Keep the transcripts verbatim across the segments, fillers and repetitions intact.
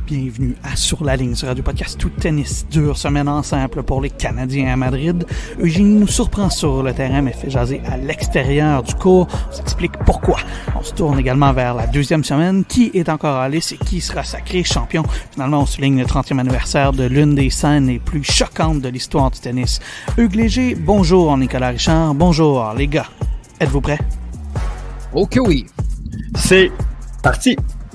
Bienvenue à Sur la ligne, sur Radio Podcast Tout Tennis. Dure semaine en simple pour les Canadiens à Madrid. Eugénie nous surprend sur le terrain, mais fait jaser à l'extérieur du court. On s'explique pourquoi. On se tourne également vers la deuxième semaine. Qui est encore à lice et qui sera sacré champion? Finalement, on souligne le trentième anniversaire de l'une des scènes les plus choquantes de l'histoire du tennis. Hugues Léger, bonjour Nicolas Richard. Bonjour les gars. Êtes-vous prêts? Ok oui. C'est parti.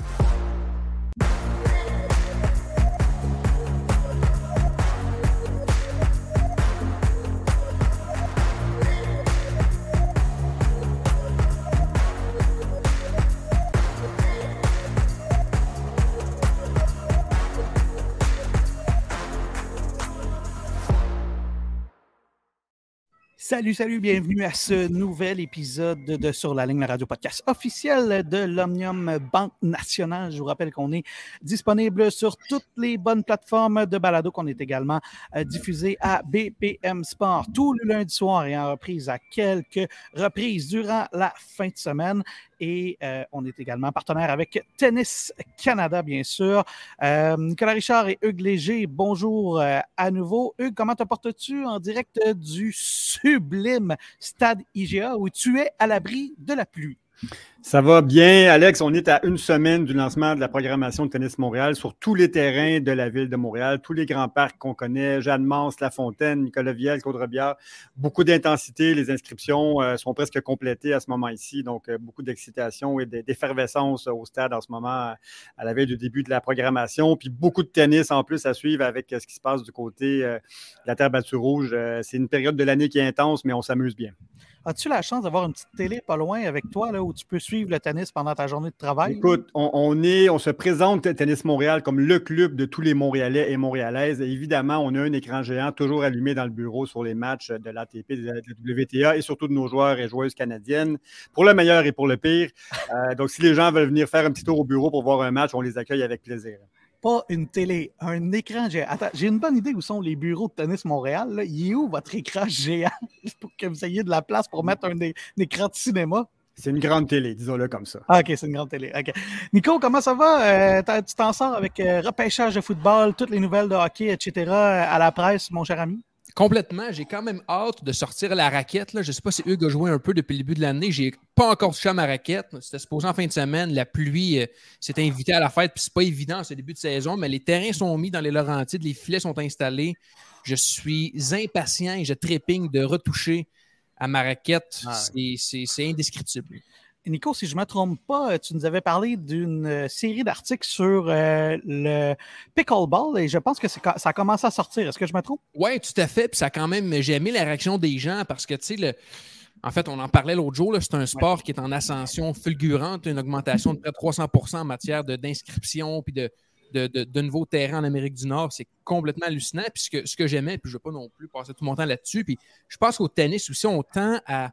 Salut, salut, bienvenue à ce nouvel épisode de Sur la ligne, la radio podcast officielle de l'Omnium Banque Nationale. Je vous rappelle qu'on est disponible sur toutes les bonnes plateformes de balado, qu'on est également euh, diffusé à B P M Sport tout le lundi soir et en reprise à quelques reprises durant la fin de semaine. Et euh, on est également partenaire avec Tennis Canada, bien sûr. Euh, Nicolas Richard et Hugues Léger, bonjour euh, à nouveau. Hugues, comment te portes-tu en direct du sublime Stade I G A où tu es à l'abri de la pluie? Ça va bien, Alex. On est à une semaine du lancement de la programmation de Tennis Montréal sur tous les terrains de la ville de Montréal, tous les grands parcs qu'on connaît, Jeanne-Mance, La Fontaine, Nicolas-Viel, Côte-Robillard. Beaucoup d'intensité. Les inscriptions euh, sont presque complétées à ce moment-ci. Donc, euh, beaucoup d'excitation et d'effervescence au stade en ce moment, à la veille du début de la programmation. Puis, beaucoup de tennis en plus à suivre avec euh, ce qui se passe du côté euh, de la terre battue rouge. Euh, c'est une période de l'année qui est intense, mais on s'amuse bien. As-tu la chance d'avoir une petite télé pas loin avec toi là, où tu peux suivre le tennis pendant ta journée de travail? Écoute, on, on, est, on se présente Tennis Montréal comme le club de tous les Montréalais et Montréalaises. Et évidemment, on a un écran géant toujours allumé dans le bureau sur les matchs de l'A T P, de la W T A et surtout de nos joueurs et joueuses canadiennes, pour le meilleur et pour le pire. Euh, donc, si les gens veulent venir faire un petit tour au bureau pour voir un match, on les accueille avec plaisir. Pas une télé, un écran géant. Attends, j'ai une bonne idée où sont les bureaux de Tennis Montréal. Là. Il est où votre écran géant pour que vous ayez de la place pour mettre un, un écran de cinéma? C'est une grande télé, disons-le comme ça. Ah, OK, c'est une grande télé. Okay. Nico, comment ça va? Euh, tu t'en sors avec euh, repêchage de football, toutes les nouvelles de hockey, et cetera à la presse, mon cher ami? Complètement. J'ai quand même hâte de sortir la raquette. Là. Je ne sais pas si Hugues a joué un peu depuis le début de l'année. J'ai pas encore touché à ma raquette. C'était supposé en fin de semaine. La pluie euh, s'est invitée à la fête. Puis c'est pas évident ce début de saison, mais les terrains sont mis dans les Laurentides. Les filets sont installés. Je suis impatient et je trépigne de retoucher à ma raquette. Ah ouais. C'est indescriptible. Nico, si je ne me trompe pas, tu nous avais parlé d'une série d'articles sur euh, le pickleball et je pense que ça a commencé à sortir. Est-ce que je me trompe? Oui, tout à fait. Puis ça quand même, j'ai aimé la réaction des gens parce que, tu sais, le... en fait, on en parlait l'autre jour, c'est un sport ouais. qui est en ascension fulgurante, une augmentation de près de trois cents pour cent en matière d'inscription puis de, de, de, de nouveaux terrains en Amérique du Nord. C'est complètement hallucinant. Puis ce que, ce que j'aimais, puis je ne veux pas non plus passer tout mon temps là-dessus, puis je pense qu'au tennis aussi, on tend à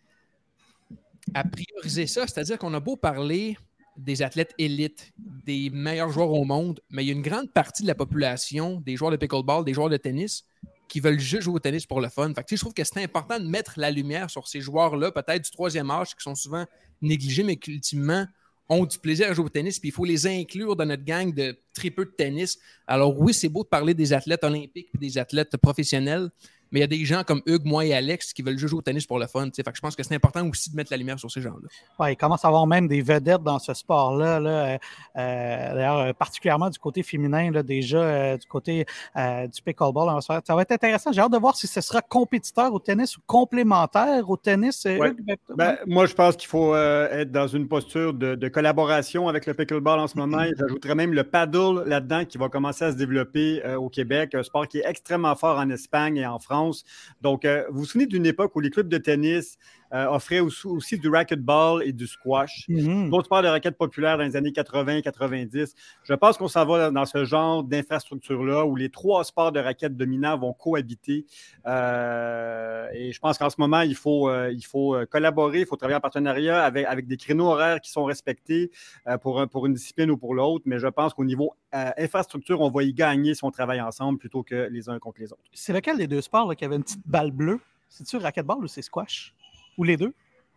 à prioriser ça, c'est-à-dire qu'on a beau parler des athlètes élites, des meilleurs joueurs au monde, mais il y a une grande partie de la population, des joueurs de pickleball, des joueurs de tennis, qui veulent juste jouer au tennis pour le fun. Fait que, je trouve que c'est important de mettre la lumière sur ces joueurs-là, peut-être du troisième âge, qui sont souvent négligés, mais qui ultimement ont du plaisir à jouer au tennis, puis il faut les inclure dans notre gang de très peu de tennis. Alors oui, c'est beau de parler des athlètes olympiques et des athlètes professionnels, mais il y a des gens comme Hugues, moi et Alex qui veulent juste jouer au tennis pour le fun. Fait que je pense que c'est important aussi de mettre la lumière sur ces gens-là. Oui, il commence à avoir même des vedettes dans ce sport-là. Là. Euh, D'ailleurs, particulièrement du côté féminin, là, déjà euh, du côté euh, du pickleball. Ça va être intéressant. J'ai hâte de voir si ce sera compétiteur au tennis ou complémentaire au tennis. Ouais. Hugues, ben, ben, moi, je pense qu'il faut euh, être dans une posture de, de collaboration avec le pickleball en ce moment. J'ajouterais même le paddle là-dedans qui va commencer à se développer euh, au Québec, un sport qui est extrêmement fort en Espagne et en France. Donc, euh, vous vous souvenez d'une époque où les clubs de tennis euh, offraient aussi, aussi du racquetball et du squash, mm-hmm. d'autres sports de raquettes populaires dans les années quatre-vingts quatre-vingt-dix. Je pense qu'on s'en va dans ce genre d'infrastructure-là où les trois sports de raquettes dominants vont cohabiter. Euh, et je pense qu'en ce moment, il faut, euh, il faut collaborer, il faut travailler en partenariat avec, avec des créneaux horaires qui sont respectés euh, pour, un, pour une discipline ou pour l'autre. Mais je pense qu'au niveau euh, infrastructure, on va y gagner si on travaille ensemble plutôt que les uns contre les autres. C'est lequel des deux sports là, qui avait une petite balle bleue? C'est-tu racquetball ou c'est squash? Ou les deux?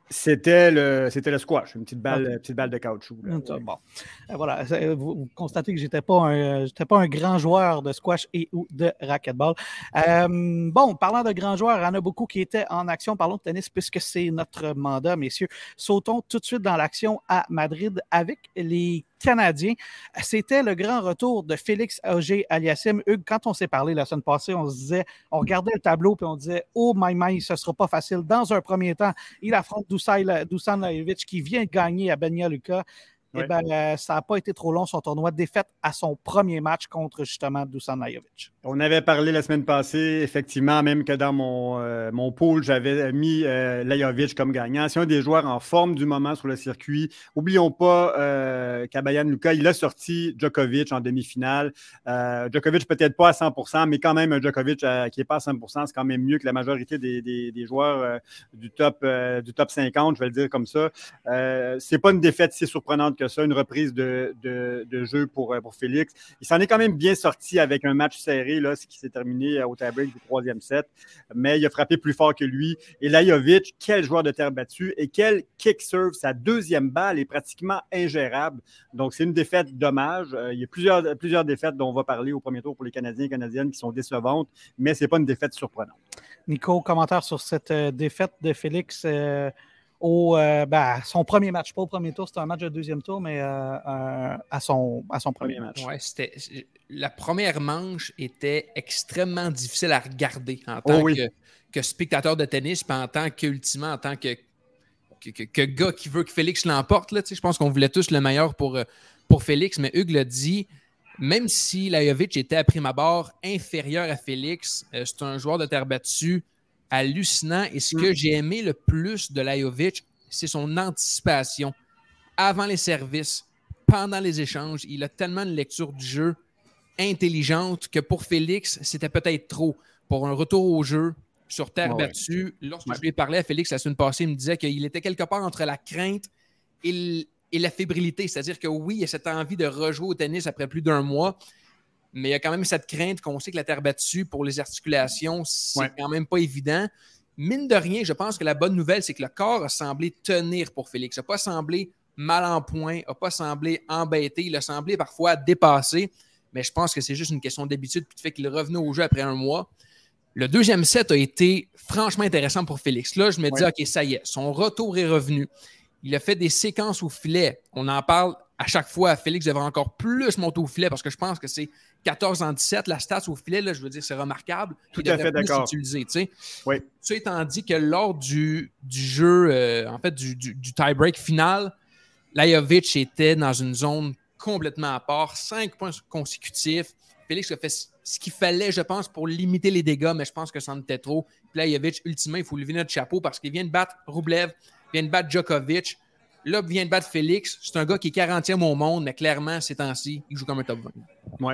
C'était le, c'était le squash, une petite balle, okay. petite balle de caoutchouc. Là. Bon. Voilà. Vous, vous constatez que je n'étais pas, un, j'étais pas un grand joueur de squash et ou de racquetball. Euh, bon, parlant de grands joueurs, il y en a beaucoup qui étaient en action. Parlons de tennis puisque c'est notre mandat, messieurs. Sautons tout de suite dans l'action à Madrid avec les Canadiens. C'était le grand retour de Félix Auger-Aliassime. Hugues, quand on s'est parlé la semaine passée, on se disait, on regardait le tableau puis on disait « Oh my my, ce ne sera pas facile. » Dans un premier temps, il affronte Dusan Lajovic qui vient de gagner à Banja Luka. Oui. Eh bien, euh, ça n'a pas été trop long, son tournoi. Défaite à son premier match contre, justement, Dusan Lajovic. On avait parlé la semaine passée, effectivement, même que dans mon, euh, mon pool, j'avais mis euh, Lajovic comme gagnant. C'est un des joueurs en forme du moment sur le circuit. N'oublions pas euh, qu'à Banja Luka, il a sorti Djokovic en demi-finale. Euh, Djokovic peut-être pas à cent pour cent, mais quand même un Djokovic euh, qui n'est pas à cent pour cent, c'est quand même mieux que la majorité des, des, des joueurs euh, du, top, euh, du top cinquante, je vais le dire comme ça. Euh, c'est pas une défaite si surprenante que ça, une reprise de, de, de jeu pour, pour Félix. Il s'en est quand même bien sorti avec un match serré, là, ce qui s'est terminé au tie-break du troisième set, mais il a frappé plus fort que lui. Et Lajovic, quel joueur de terre battue et quel kick serve. Sa deuxième balle est pratiquement ingérable. Donc, c'est une défaite dommage. Euh, il y a plusieurs, plusieurs défaites dont on va parler au premier tour pour les Canadiens et Canadiennes qui sont décevantes, mais ce n'est pas une défaite surprenante. Nico, commentaire sur cette euh, défaite de Félix euh... Au, euh, ben, son premier match, pas au premier tour, c'était un match de deuxième tour, mais euh, euh, à, son, à son premier match. Ouais, c'était, la première manche était extrêmement difficile à regarder en tant oh, oui. que, que spectateur de tennis, puis en tant qu'ultimement, en tant que, que, que, que gars qui veut que Félix l'emporte. Là, je pense qu'on voulait tous le meilleur pour, pour Félix, mais Hugues l'a dit, même si Lajovic était à prime abord inférieur à Félix, euh, c'est un joueur de terre battue hallucinant. Et ce que j'ai aimé le plus de Lajovic, c'est son anticipation. Avant les services, pendant les échanges, il a tellement de lecture du jeu intelligente que pour Félix, c'était peut-être trop. Pour un retour au jeu sur terre ouais, battue, ouais. lorsque ouais. je lui ai parlé à Félix la semaine passée, il me disait qu'il était quelque part entre la crainte et, l- et la fébrilité. C'est-à-dire que oui, il y a cette envie de rejouer au tennis après plus d'un mois, mais il y a quand même cette crainte qu'on sait que la terre battue, pour les articulations, c'est ouais. quand même pas évident. Mine de rien, je pense que la bonne nouvelle, c'est que le corps a semblé tenir pour Félix. Il n'a pas semblé mal en point, n'a pas semblé embêté. Il a semblé parfois dépassé, mais je pense que c'est juste une question d'habitude puis du fait qu'il revenait au jeu après un mois. Le deuxième set a été franchement intéressant pour Félix. Là, je me dis, ouais. OK, ça y est, son retour est revenu. Il a fait des séquences au filet. On en parle à chaque fois. Félix devrait encore plus monter au filet parce que je pense que c'est quatorze en dix-sept. La stats au filet, là, je veux dire, c'est remarquable. Tout à fait d'accord. Utilisé, tu sais. Oui. Ça étant dit que lors du, du jeu, euh, en fait, du, du, du tie-break final, Lajovic était dans une zone complètement à part. Cinq points consécutifs. Félix a fait ce qu'il fallait, je pense, pour limiter les dégâts, mais je pense que ça en était trop. Puis Lajovic, ultimement, il faut lever notre chapeau parce qu'il vient de battre Rublev, vient de battre Djokovic. Là, vient de battre Félix. C'est un gars qui est quarantième au monde, mais clairement, ces temps-ci, il joue comme un top vingt. Oui.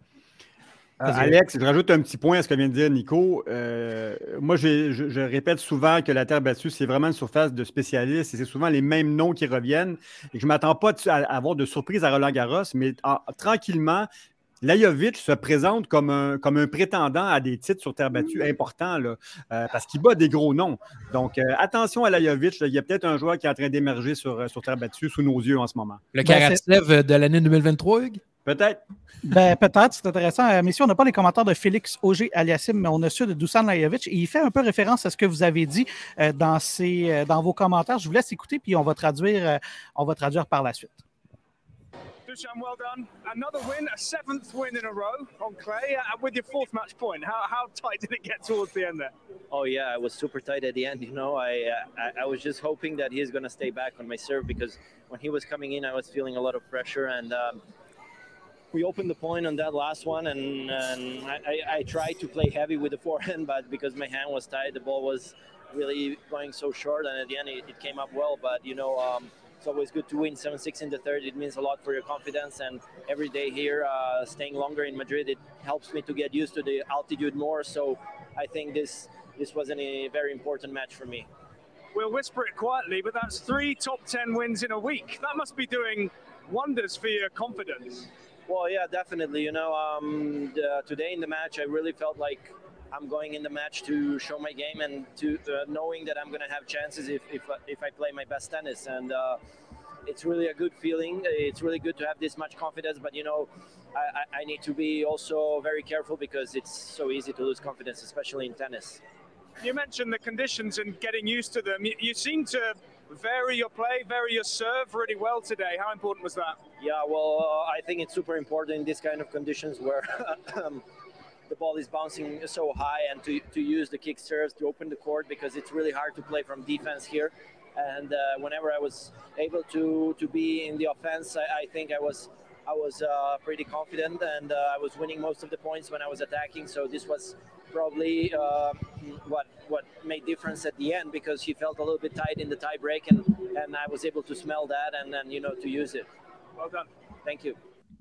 Euh, Alex, je rajoute un petit point à ce que vient de dire Nico. Euh, moi, je, je, je répète souvent que la terre battue, c'est vraiment une surface de spécialistes et c'est souvent les mêmes noms qui reviennent. Et je ne m'attends pas à avoir de surprise à Roland-Garros, mais en, tranquillement, Lajovic se présente comme un, comme un prétendant à des titres sur terre battue importants là, euh, parce qu'il bat des gros noms. Donc, euh, attention à Lajovic. Là, il y a peut-être un joueur qui est en train d'émerger sur, sur terre battue sous nos yeux en ce moment. Le Karatsev de l'année deux mille vingt-trois, Hugues? Peut-être. Ben, peut-être, c'est intéressant. Euh, messieurs, on n'a pas les commentaires de Félix Auger-Aliassime, mais on a ceux de Dusan Lajovic. Et il fait un peu référence à ce que vous avez dit euh, dans, ces, euh, dans vos commentaires. Je vous laisse écouter, puis on va traduire, euh, on va traduire par la suite. Dusan, well done. Another win, a seventh win in a row on clay uh, with your fourth match point. How, how tight did it get towards the end there? Oh yeah, it was super tight at the end. You know, I uh, I, I was just hoping that he's going to stay back on my serve because when he was coming in, I was feeling a lot of pressure and um, we opened the point on that last one and, and I, I tried to play heavy with the forehand, but because my hand was tight, the ball was really going so short and at the end it, it came up well. But, you know, um, it's always good to win seven six in the third. It means a lot for your confidence and every day here, uh, staying longer in Madrid, it helps me to get used to the altitude more. So I think this, this was a very important match for me. We'll whisper it quietly, but that's three top ten wins in a week. That must be doing wonders for your confidence. Well, yeah, definitely. You know, um, the, today in the match, I really felt like I'm going in the match to show my game and to uh, knowing that I'm going to have chances if if if I play my best tennis. And uh, it's really a good feeling. It's really good to have this much confidence, but you know, I, I need to be also very careful because it's so easy to lose confidence, especially in tennis. You mentioned the conditions and getting used to them. You, you seem to vary your play, vary your serve really well today. How important was that? Yeah, well, uh, I think it's super important in this kind of conditions where um, the ball is bouncing so high, and to, to use the kick serves to open the court, because it's really hard to play from defense here. And uh, whenever I was able to, to be in the offense, I, I think I was I was uh, pretty confident, and uh, I was winning most of the points when I was attacking. So this was probably uh, what what made difference at the end, because he felt a little bit tight in the tie break, and, and I was able to smell that and then, you know, to use it. Well done. Thank you.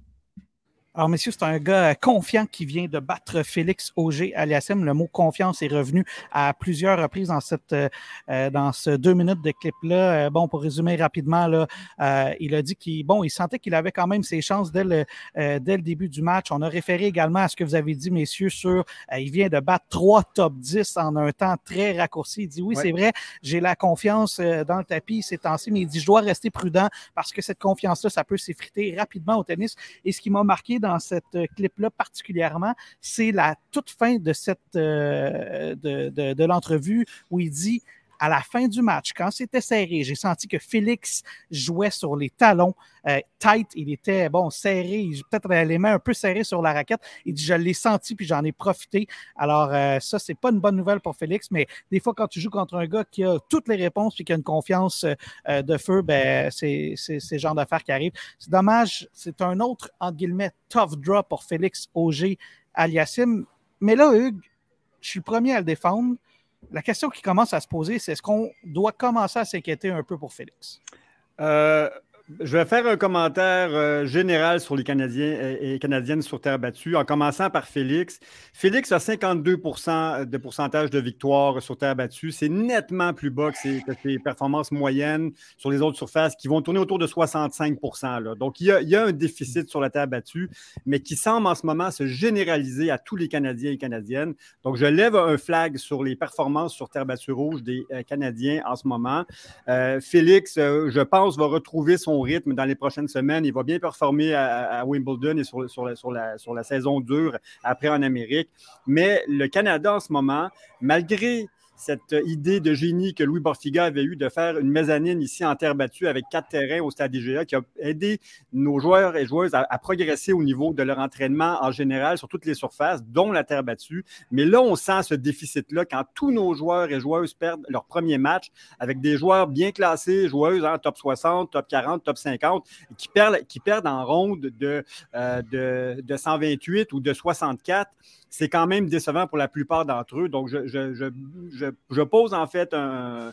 Alors, messieurs, c'est un gars confiant qui vient de battre Félix Auger-Aliassime. Le mot confiance est revenu à plusieurs reprises dans cette euh, dans ce deux minutes de clip-là. Euh, bon, pour résumer rapidement, là, euh, il a dit qu'il bon, il sentait qu'il avait quand même ses chances dès le, euh, dès le début du match. On a référé également à ce que vous avez dit, messieurs, sur euh, il vient de battre trois top dix en un temps très raccourci. Il dit oui, ouais. C'est vrai, j'ai la confiance euh, dans le tapis ces temps-ci, mais il dit je dois rester prudent parce que cette confiance-là, ça peut s'effriter rapidement au tennis. Et ce qui m'a marqué dans cette clip-là particulièrement, c'est la toute fin de cette euh, de, de, de l'entrevue où il dit à la fin du match, quand c'était serré, j'ai senti que Félix jouait sur les talons euh, tight, il était bon serré, peut-être les mains un peu serrées sur la raquette. Il dit je l'ai senti puis j'en ai profité. Alors euh, ça, c'est pas une bonne nouvelle pour Félix, mais des fois quand tu joues contre un gars qui a toutes les réponses puis qui a une confiance euh, de feu, ben c'est c'est c'est le genre d'affaires qui arrive. C'est dommage, c'est un autre entre guillemets tough draw pour Félix Auger-Aliassime. Mais là, Hugues, je suis le premier à le défendre. La question qui commence à se poser, c'est est-ce qu'on doit commencer à s'inquiéter un peu pour Félix? Euh, je vais faire un commentaire euh, général sur les Canadiens et, et Canadiennes sur terre battue, en commençant par Félix. Félix a cinquante-deux pour cent de pourcentage de victoire sur terre battue. C'est nettement plus bas que ses, que ses performances moyennes sur les autres surfaces qui vont tourner autour de soixante-cinq pour cent. Là. Donc, il y, a, il y a un déficit sur la terre battue, mais qui semble en ce moment se généraliser à tous les Canadiens et Canadiennes. Donc, je lève un flag sur les performances sur terre battue rouge des euh, Canadiens en ce moment. Euh, Félix, euh, je pense, va retrouver son rythme dans les prochaines semaines. Il va bien performer à, à Wimbledon et sur, sur, la, sur, la, sur la saison dure après en Amérique. Mais le Canada en ce moment, malgré cette idée de génie que Louis Borfiga avait eue de faire une mezzanine ici en terre battue avec quatre terrains au Stade I G A qui a aidé nos joueurs et joueuses à, à progresser au niveau de leur entraînement en général sur toutes les surfaces, dont la terre battue. Mais là, on sent ce déficit-là quand tous nos joueurs et joueuses perdent leur premier match avec des joueurs bien classés, joueuses en hein, top soixante, top quarante, top cinquante, qui perdent, qui perdent en ronde de, euh, de, de cent vingt-huit ou de soixante-quatre. C'est quand même décevant pour la plupart d'entre eux. Donc, je, je, je, je, je pose en fait un,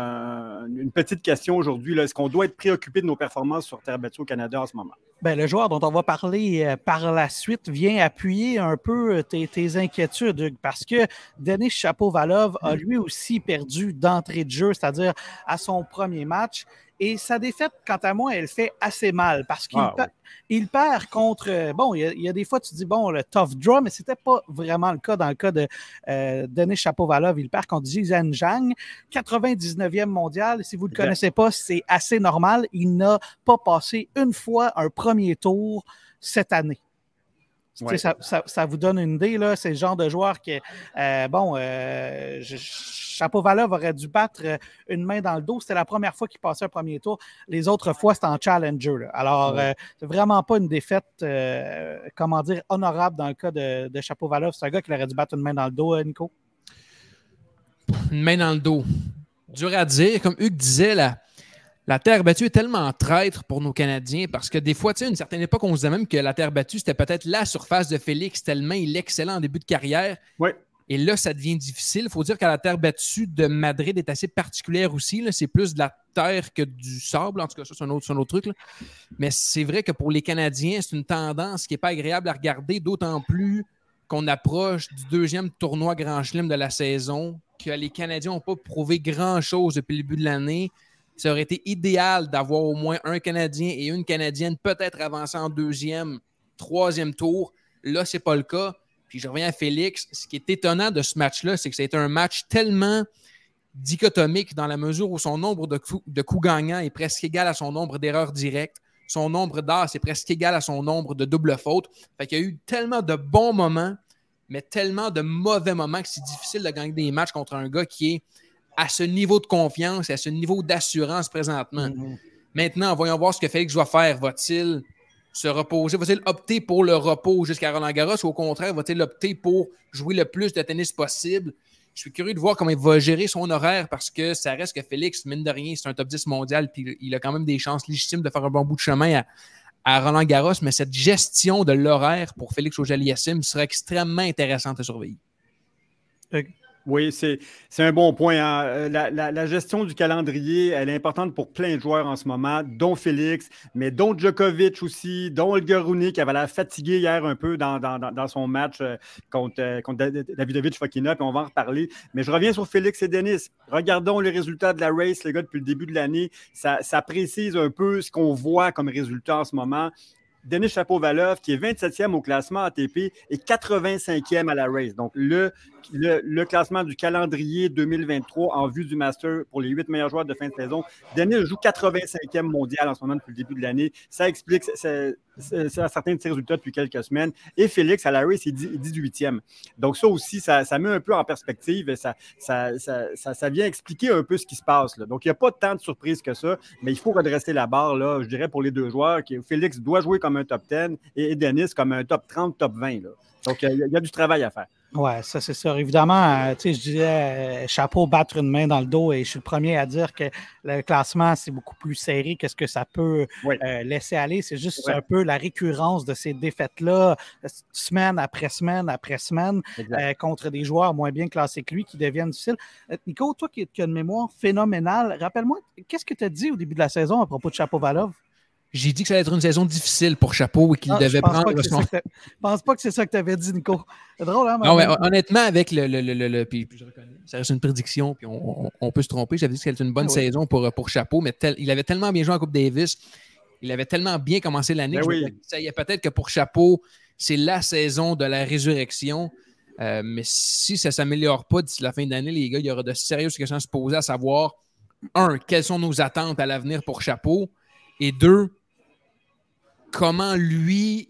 un, une petite question aujourd'hui. Là. Est-ce qu'on doit être préoccupé de nos performances sur terre battue au Canada en ce moment? Bien, le joueur dont on va parler euh, par la suite vient appuyer un peu tes, tes inquiétudes, Hugues, parce que Denis Shapovalov a lui aussi perdu d'entrée de jeu, c'est-à-dire à son premier match. Et sa défaite, quant à moi, elle fait assez mal parce qu'il ah, per- oui. il perd contre... Bon, il y, a, il y a des fois, tu dis, bon, le tough draw, mais ce n'était pas vraiment le cas dans le cas de euh, Denis Shapovalov. Il perd contre Zhizhen Zhang, quatre-vingt-dix-neuvième mondial. Si vous ne le connaissez pas, c'est assez normal. Il n'a pas passé une fois un premier tour cette année. Ouais. Ça, ça, ça vous donne une idée, là. C'est le genre de joueur qui, euh, bon, euh, je, Shapovalov aurait dû battre une main dans le dos. C'était la première fois qu'il passait un premier tour. Les autres fois, c'était en challenger. Là. Alors, ouais. euh, c'est vraiment pas une défaite, euh, comment dire, honorable dans le cas de, de Shapovalov. C'est un gars qui aurait dû battre une main dans le dos, Nico? Une main dans le dos. Dur à dire. Comme Hugues disait, là. La terre battue est tellement traître pour nos Canadiens parce que des fois, tu sais, à une certaine époque, on se disait même que la terre battue, c'était peut-être la surface de Félix tellement il est excellent en début de carrière. Oui. Et là, ça devient difficile. Il faut dire que la terre battue de Madrid est assez particulière aussi. Là. C'est plus de la terre que du sable. En tout cas, ça, c'est un autre, c'est un autre truc. Là. Mais c'est vrai que pour les Canadiens, c'est une tendance qui n'est pas agréable à regarder, d'autant plus qu'on approche du deuxième tournoi Grand Chelem de la saison, que les Canadiens n'ont pas prouvé grand-chose depuis le début de l'année. Ça aurait été idéal d'avoir au moins un Canadien et une Canadienne peut-être avancer en deuxième, troisième tour. Là, ce n'est pas le cas. Puis je reviens à Félix. Ce qui est étonnant de ce match-là, c'est que ça a été un match tellement dichotomique dans la mesure où son nombre de coups, de coups gagnants est presque égal à son nombre d'erreurs directes. Son nombre d'as est presque égal à son nombre de doubles fautes. Fait qu'il y a eu tellement de bons moments, mais tellement de mauvais moments que c'est difficile de gagner des matchs contre un gars qui est à ce niveau de confiance et à ce niveau d'assurance présentement. Mm-hmm. Maintenant, voyons voir ce que Félix va faire. Va-t-il se reposer? Va-t-il opter pour le repos jusqu'à Roland-Garros ou au contraire, va-t-il opter pour jouer le plus de tennis possible? Je suis curieux de voir comment il va gérer son horaire parce que ça reste que Félix, mine de rien, c'est un top dix mondial puis il a quand même des chances légitimes de faire un bon bout de chemin à, à Roland-Garros, mais cette gestion de l'horaire pour Félix Auger-Aliassime serait extrêmement intéressante à surveiller. Okay. Oui, c'est, c'est un bon point. Hein. La, la, la gestion du calendrier, elle est importante pour plein de joueurs en ce moment, dont Félix, mais dont Djokovic aussi, dont Olga Rune, qui avait l'air fatigué hier un peu dans, dans, dans son match contre, contre Davidovich Fokina, puis on va en reparler. Mais je reviens sur Félix et Denis. Regardons les résultats de la race, les gars, depuis le début de l'année. Ça, ça précise un peu ce qu'on voit comme résultat en ce moment. Denis Shapovalov, qui est vingt-septième au classement A T P et quatre-vingt-cinquième à la race. Donc, le, le, le classement du calendrier deux mille vingt-trois en vue du Master pour les huit meilleurs joueurs de fin de saison. Denis joue quatre-vingt-cinquième mondial en ce moment depuis le début de l'année. Ça explique c'est, c'est, c'est certains de ses résultats depuis quelques semaines. Et Félix, à la race, est dix-huitième. Donc, ça aussi, ça, ça met un peu en perspective et ça, ça, ça, ça, ça vient expliquer un peu ce qui se passe. Là. Donc, il n'y a pas tant de surprises que ça, mais il faut redresser la barre, là, je dirais, pour les deux joueurs. Qui, Félix doit jouer comme un top dix et Denis comme un top trente, top vingt. Là. Donc, il y, y a du travail à faire. Oui, ça, c'est ça. Évidemment, euh, tu sais, je disais, euh, chapeau, battre une main dans le dos, et je suis le premier à dire que le classement, c'est beaucoup plus serré que ce que ça peut oui. euh, laisser aller. C'est juste oui. un peu la récurrence de ces défaites-là, semaine après semaine après semaine, euh, contre des joueurs moins bien classés que lui qui deviennent difficiles. Euh, Nico, toi qui, qui as une mémoire phénoménale, rappelle-moi, qu'est-ce que tu as dit au début de la saison à propos de Shapovalov? J'ai dit que ça allait être une saison difficile pour Chapeau et qu'il ah, devait prendre son... Je pense pas que c'est ça que tu avais dit, Nico. C'est drôle, hein? Non, mais honnêtement, avec le... le, le, le, le puis, puis je reconnais, ça reste une prédiction, puis on, on, on peut se tromper. J'avais dit que c'était une bonne ah, saison oui. pour, pour Chapeau, mais tel, il avait tellement bien joué en Coupe Davis, il avait tellement bien commencé l'année que oui. ça y est peut-être que pour Chapeau, c'est la saison de la résurrection. Euh, mais si ça ne s'améliore pas d'ici la fin d'année, les gars, il y aura de sérieuses questions à se poser, à savoir, un, quelles sont nos attentes à l'avenir pour Chapeau, et deux, comment lui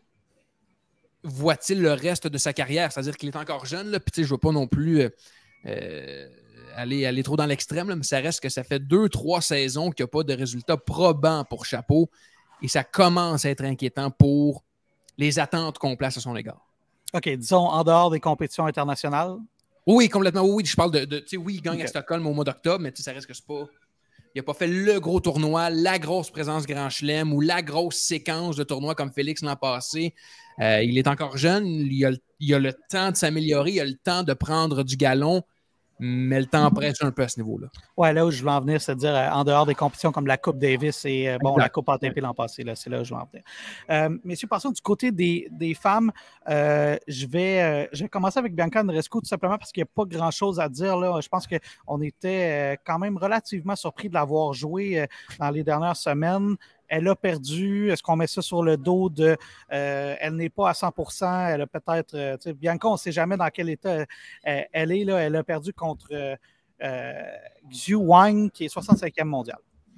voit-il le reste de sa carrière? C'est-à-dire qu'il est encore jeune, là, puis je ne veux pas non plus euh, aller, aller trop dans l'extrême, là, mais ça reste que ça fait deux, trois saisons qu'il n'y a pas de résultats probants pour Chapeau et ça commence à être inquiétant pour les attentes qu'on place à son égard. OK, disons en dehors des compétitions internationales? Oui, complètement. Oui, je parle de... de tu sais, oui, il gagne okay. à Stockholm au mois d'octobre, mais ça reste que c'est pas... Il n'a pas fait le gros tournoi, la grosse présence Grand Chelem ou la grosse séquence de tournoi comme Félix l'an passé. Euh, il est encore jeune, il a, il a le temps de s'améliorer, il a le temps de prendre du galon, mais le temps presse un peu à ce niveau-là. Oui, là où je voulais en venir, c'est de dire euh, en dehors des compétitions comme la Coupe Davis et euh, bon, la Coupe A T P l'an passé, là, c'est là où je voulais en venir. Euh, messieurs, passons du côté des, des femmes. Euh, je, vais, euh, je vais commencer avec Bianca Andreescu tout simplement parce qu'il n'y a pas grand-chose à dire. Là. Je pense qu'on était euh, quand même relativement surpris de l'avoir joué euh, dans les dernières semaines. Elle a perdu. Est-ce qu'on met ça sur le dos de... Euh, elle n'est pas à cent pour cent. Elle a peut-être... Euh, Bianca, on ne sait jamais dans quel état euh, elle est. Là. Elle a perdu contre euh, euh, Xu Wang, qui est soixante-cinquième mondial.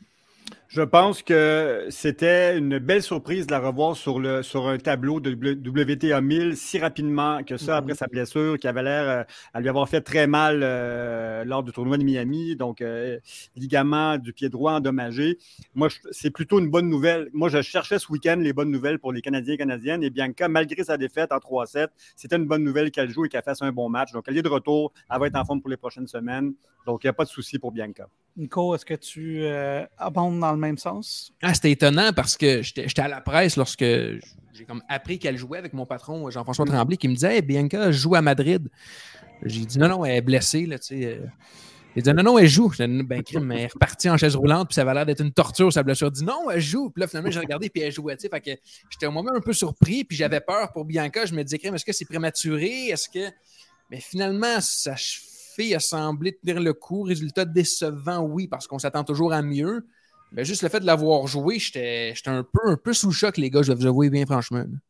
Je pense que c'était une belle surprise de la revoir sur, le, sur un tableau de W T A mille si rapidement que ça, mm-hmm. après sa blessure, qui avait l'air euh, à lui avoir fait très mal euh, lors du tournoi de Miami, donc euh, ligament du pied droit endommagé. Moi, je, c'est plutôt une bonne nouvelle. Moi, je cherchais ce week-end les bonnes nouvelles pour les Canadiens et Canadiennes, et Bianca, malgré sa défaite en trois sept, c'était une bonne nouvelle qu'elle joue et qu'elle fasse un bon match. Donc, elle est de retour, elle va être en forme pour les prochaines semaines, donc il n'y a pas de souci pour Bianca. Nico, est-ce que tu euh, abondes dans le même sens? Ah, c'était étonnant parce que j'étais, j'étais à la presse lorsque j'ai comme appris qu'elle jouait avec mon patron Jean-François Tremblay qui me disait hey, « Bianca joue à Madrid ». J'ai dit « Non, non, elle est blessée. » là, tu sais. Il dit « Non, non, elle joue. » J'ai dit « Ben, crime, elle est repartie en chaise roulante puis ça avait l'air d'être une torture, sa blessure. » Il dit « Non, elle joue. » Puis là, finalement, j'ai regardé puis elle jouait. Tu sais, fait que j'étais au moment un peu surpris puis j'avais peur pour Bianca. Je me disais « Crime, est-ce que c'est prématuré? Est-ce que... » Mais finalement, ça a semblé tenir le coup. Résultat décevant, oui, parce qu'on s'attend toujours à mieux. Mais juste le fait de l'avoir joué, j'étais, j'étais un peu, un peu sous le choc, les gars, je vais vous avouer bien franchement.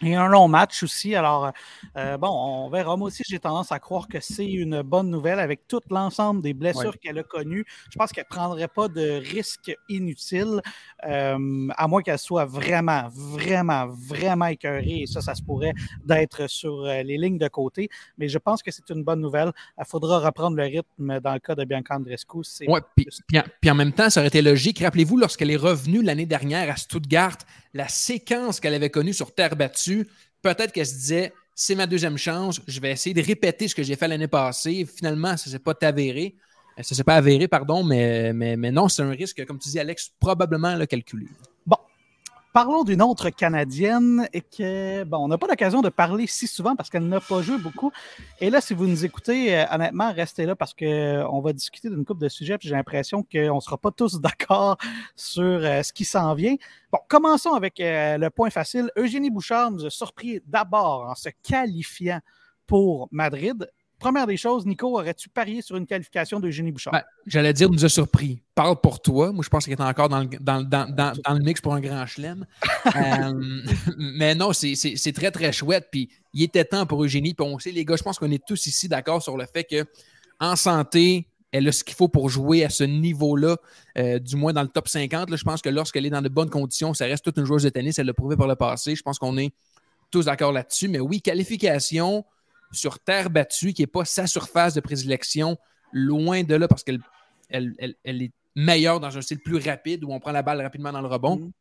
Et un long match aussi. Alors, euh, bon, on verra. Moi aussi, j'ai tendance à croire que c'est une bonne nouvelle avec tout l'ensemble des blessures ouais. qu'elle a connues. Je pense qu'elle ne prendrait pas de risques inutiles, euh, à moins qu'elle soit vraiment, vraiment, vraiment écœurée. Et ça, ça se pourrait d'être sur les lignes de côté. Mais je pense que c'est une bonne nouvelle. Il faudra reprendre le rythme dans le cas de Bianca Andreescu. Oui, puis, puis, puis en même temps, ça aurait été logique. Rappelez-vous, lorsqu'elle est revenue l'année dernière à Stuttgart, la séquence qu'elle avait connue sur terre battue, peut-être qu'elle se disait, c'est ma deuxième chance, je vais essayer de répéter ce que j'ai fait l'année passée. Finalement, ça ne s'est pas avéré. Ça ne s'est pas avéré, pardon, mais, mais, mais non, c'est un risque, comme tu dis, Alex, probablement là, calculé. Bon. Parlons d'une autre Canadienne et que, bon, on n'a pas l'occasion de parler si souvent parce qu'elle n'a pas joué beaucoup. Et là, si vous nous écoutez, euh, honnêtement, restez là parce qu'on va discuter d'une couple de sujets puis j'ai l'impression qu'on ne sera pas tous d'accord sur euh, ce qui s'en vient. Bon, commençons avec euh, le point facile. Eugénie Bouchard nous a surpris d'abord en se qualifiant pour Madrid. Première des choses, Nico, aurais-tu parié sur une qualification d'Eugénie Bouchard? Ben, j'allais dire, nous a surpris. Parle pour toi. Moi, je pense qu'il est encore dans le, dans, dans, dans, dans le mix pour un grand chelem. euh, mais non, c'est, c'est, c'est très, très chouette. Puis, il était temps pour Eugénie. Puis, on sait, les gars, je pense qu'on est tous ici d'accord sur le fait qu'en santé, elle a ce qu'il faut pour jouer à ce niveau-là, euh, du moins dans le top cinquante. Là, je pense que lorsqu'elle est dans de bonnes conditions, ça reste toute une joueuse de tennis. Elle l'a prouvé par le passé. Je pense qu'on est tous d'accord là-dessus. Mais oui, qualification sur terre battue, qui n'est pas sa surface de prédilection, loin de là, parce qu'elle elle, elle, elle est meilleure dans un style plus rapide, où on prend la balle rapidement dans le rebond. Mm.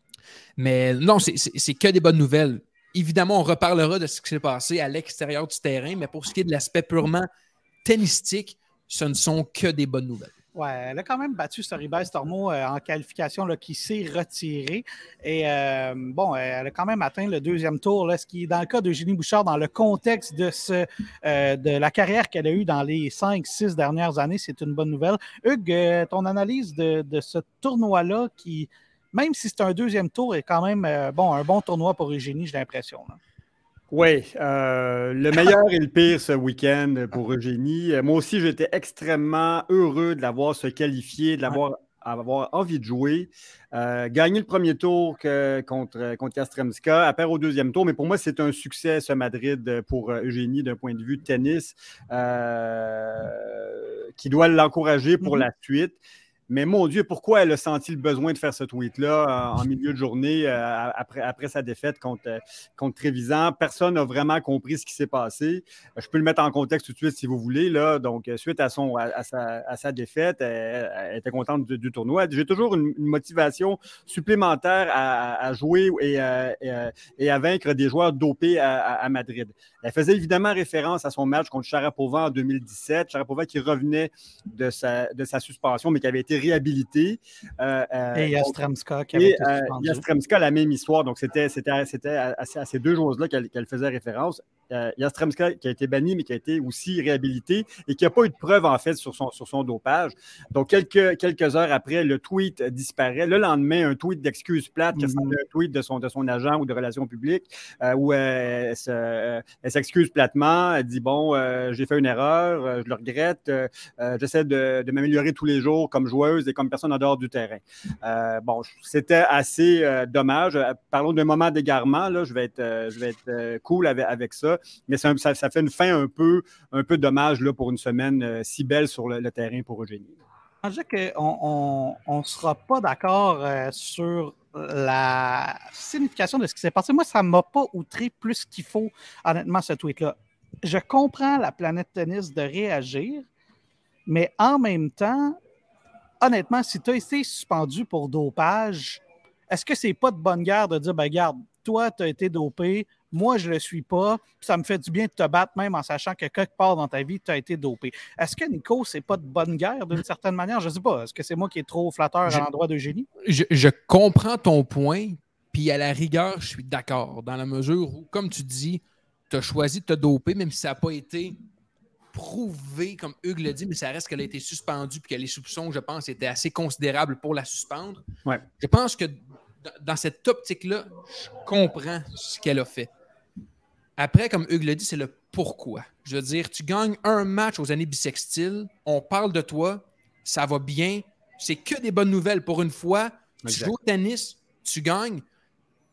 Mais non, c'est, c'est, c'est que des bonnes nouvelles. Évidemment, on reparlera de ce qui s'est passé à l'extérieur du terrain, mais pour ce qui est de l'aspect purement tennistique, ce ne sont que des bonnes nouvelles. Ouais, elle a quand même battu Sorribes Tormo euh, en qualification là, qui s'est retirée. Et euh, bon, elle a quand même atteint le deuxième tour, là, ce qui, dans le cas d'Eugénie Bouchard, dans le contexte de, ce, euh, de la carrière qu'elle a eue dans les cinq six dernières années, c'est une bonne nouvelle. Hugues, euh, ton analyse de, de ce tournoi-là, qui, même si c'est un deuxième tour, est quand même euh, bon, un bon tournoi pour Eugénie, j'ai l'impression. Là. Oui, euh, le meilleur et le pire ce week-end pour Eugénie. Moi aussi, j'étais extrêmement heureux de l'avoir se qualifier, de l'avoir avoir envie de jouer. Euh, gagner le premier tour que, contre, contre Yastremska, après au deuxième tour. Mais pour moi, c'est un succès, ce Madrid, pour Eugénie, d'un point de vue de tennis, euh, qui doit l'encourager pour mm-hmm. la suite. Mais mon Dieu, pourquoi elle a senti le besoin de faire ce tweet-là en, en milieu de journée euh, après, après sa défaite contre, euh, contre Trevisan? Personne n'a vraiment compris ce qui s'est passé. Je peux le mettre en contexte tout de suite si vous voulez. Là. Donc, suite à, son, à, à, sa, à sa défaite, elle, elle était contente du, du tournoi. J'ai toujours une, une motivation supplémentaire à, à jouer et, euh, et, et à vaincre des joueurs dopés à, à, à Madrid. Elle faisait évidemment référence à son match contre Sharapova en deux mille dix-sept. Sharapova qui revenait de sa, de sa suspension, mais qui avait été réhabilité. Euh, euh, et Yastremska qui avait été euh, Yastremska, la même histoire. Donc, c'était, c'était, c'était à, à ces deux choses-là qu'elle, qu'elle faisait référence. Euh, Yastremska qui a été banni, mais qui a été aussi réhabilité et qui n'a pas eu de preuve, en fait, sur son, sur son dopage. Donc, quelques, quelques heures après, le tweet disparaît. Le lendemain, un tweet d'excuses plates qui ressemble à un tweet de son, de son agent ou de relations publiques euh, où euh, elle, se, euh, elle s'excuse platement. Elle dit, bon, euh, j'ai fait une erreur, euh, je le regrette. Euh, j'essaie de, de m'améliorer tous les jours comme joueuse et comme personne en dehors du terrain. Euh, bon, c'était assez euh, dommage. Parlons d'un moment d'égarement. Là, je vais être, euh, je vais être euh, cool avec, avec ça. Mais ça, ça, ça fait une fin un peu, un peu dommage là, pour une semaine euh, si belle sur le, le terrain pour Eugénie. Je dis qu'on ne sera pas d'accord euh, sur la signification de ce qui s'est passé. Moi, ça ne m'a pas outré plus qu'il faut, honnêtement, ce tweet-là. Je comprends la planète tennis de réagir, mais en même temps, honnêtement, si tu as été suspendu pour dopage, est-ce que c'est pas de bonne guerre de dire, ben regarde, toi, tu as été dopé, moi, je ne le suis pas, puis ça me fait du bien de te battre même en sachant que quelque part dans ta vie, tu as été dopé. Est-ce que, Nico, c'est pas de bonne guerre d'une certaine manière? Je ne sais pas. Est-ce que c'est moi qui est trop flatteur je, à l'endroit d'Eugénie? Je, je comprends ton point, puis à la rigueur, je suis d'accord, dans la mesure où, comme tu dis, tu as choisi de te doper, même si ça n'a pas été prouvé, comme Hugues le dit, mais ça reste qu'elle a été suspendue puis que les soupçons, je pense, étaient assez considérables pour la suspendre. Ouais. Je pense que dans cette optique-là, je comprends ce qu'elle a fait. Après, comme Hugues le dit, c'est le pourquoi. Je veux dire, tu gagnes un match aux années bissextiles, on parle de toi, ça va bien, c'est que des bonnes nouvelles pour une fois. Exact. Tu joues au tennis, tu gagnes.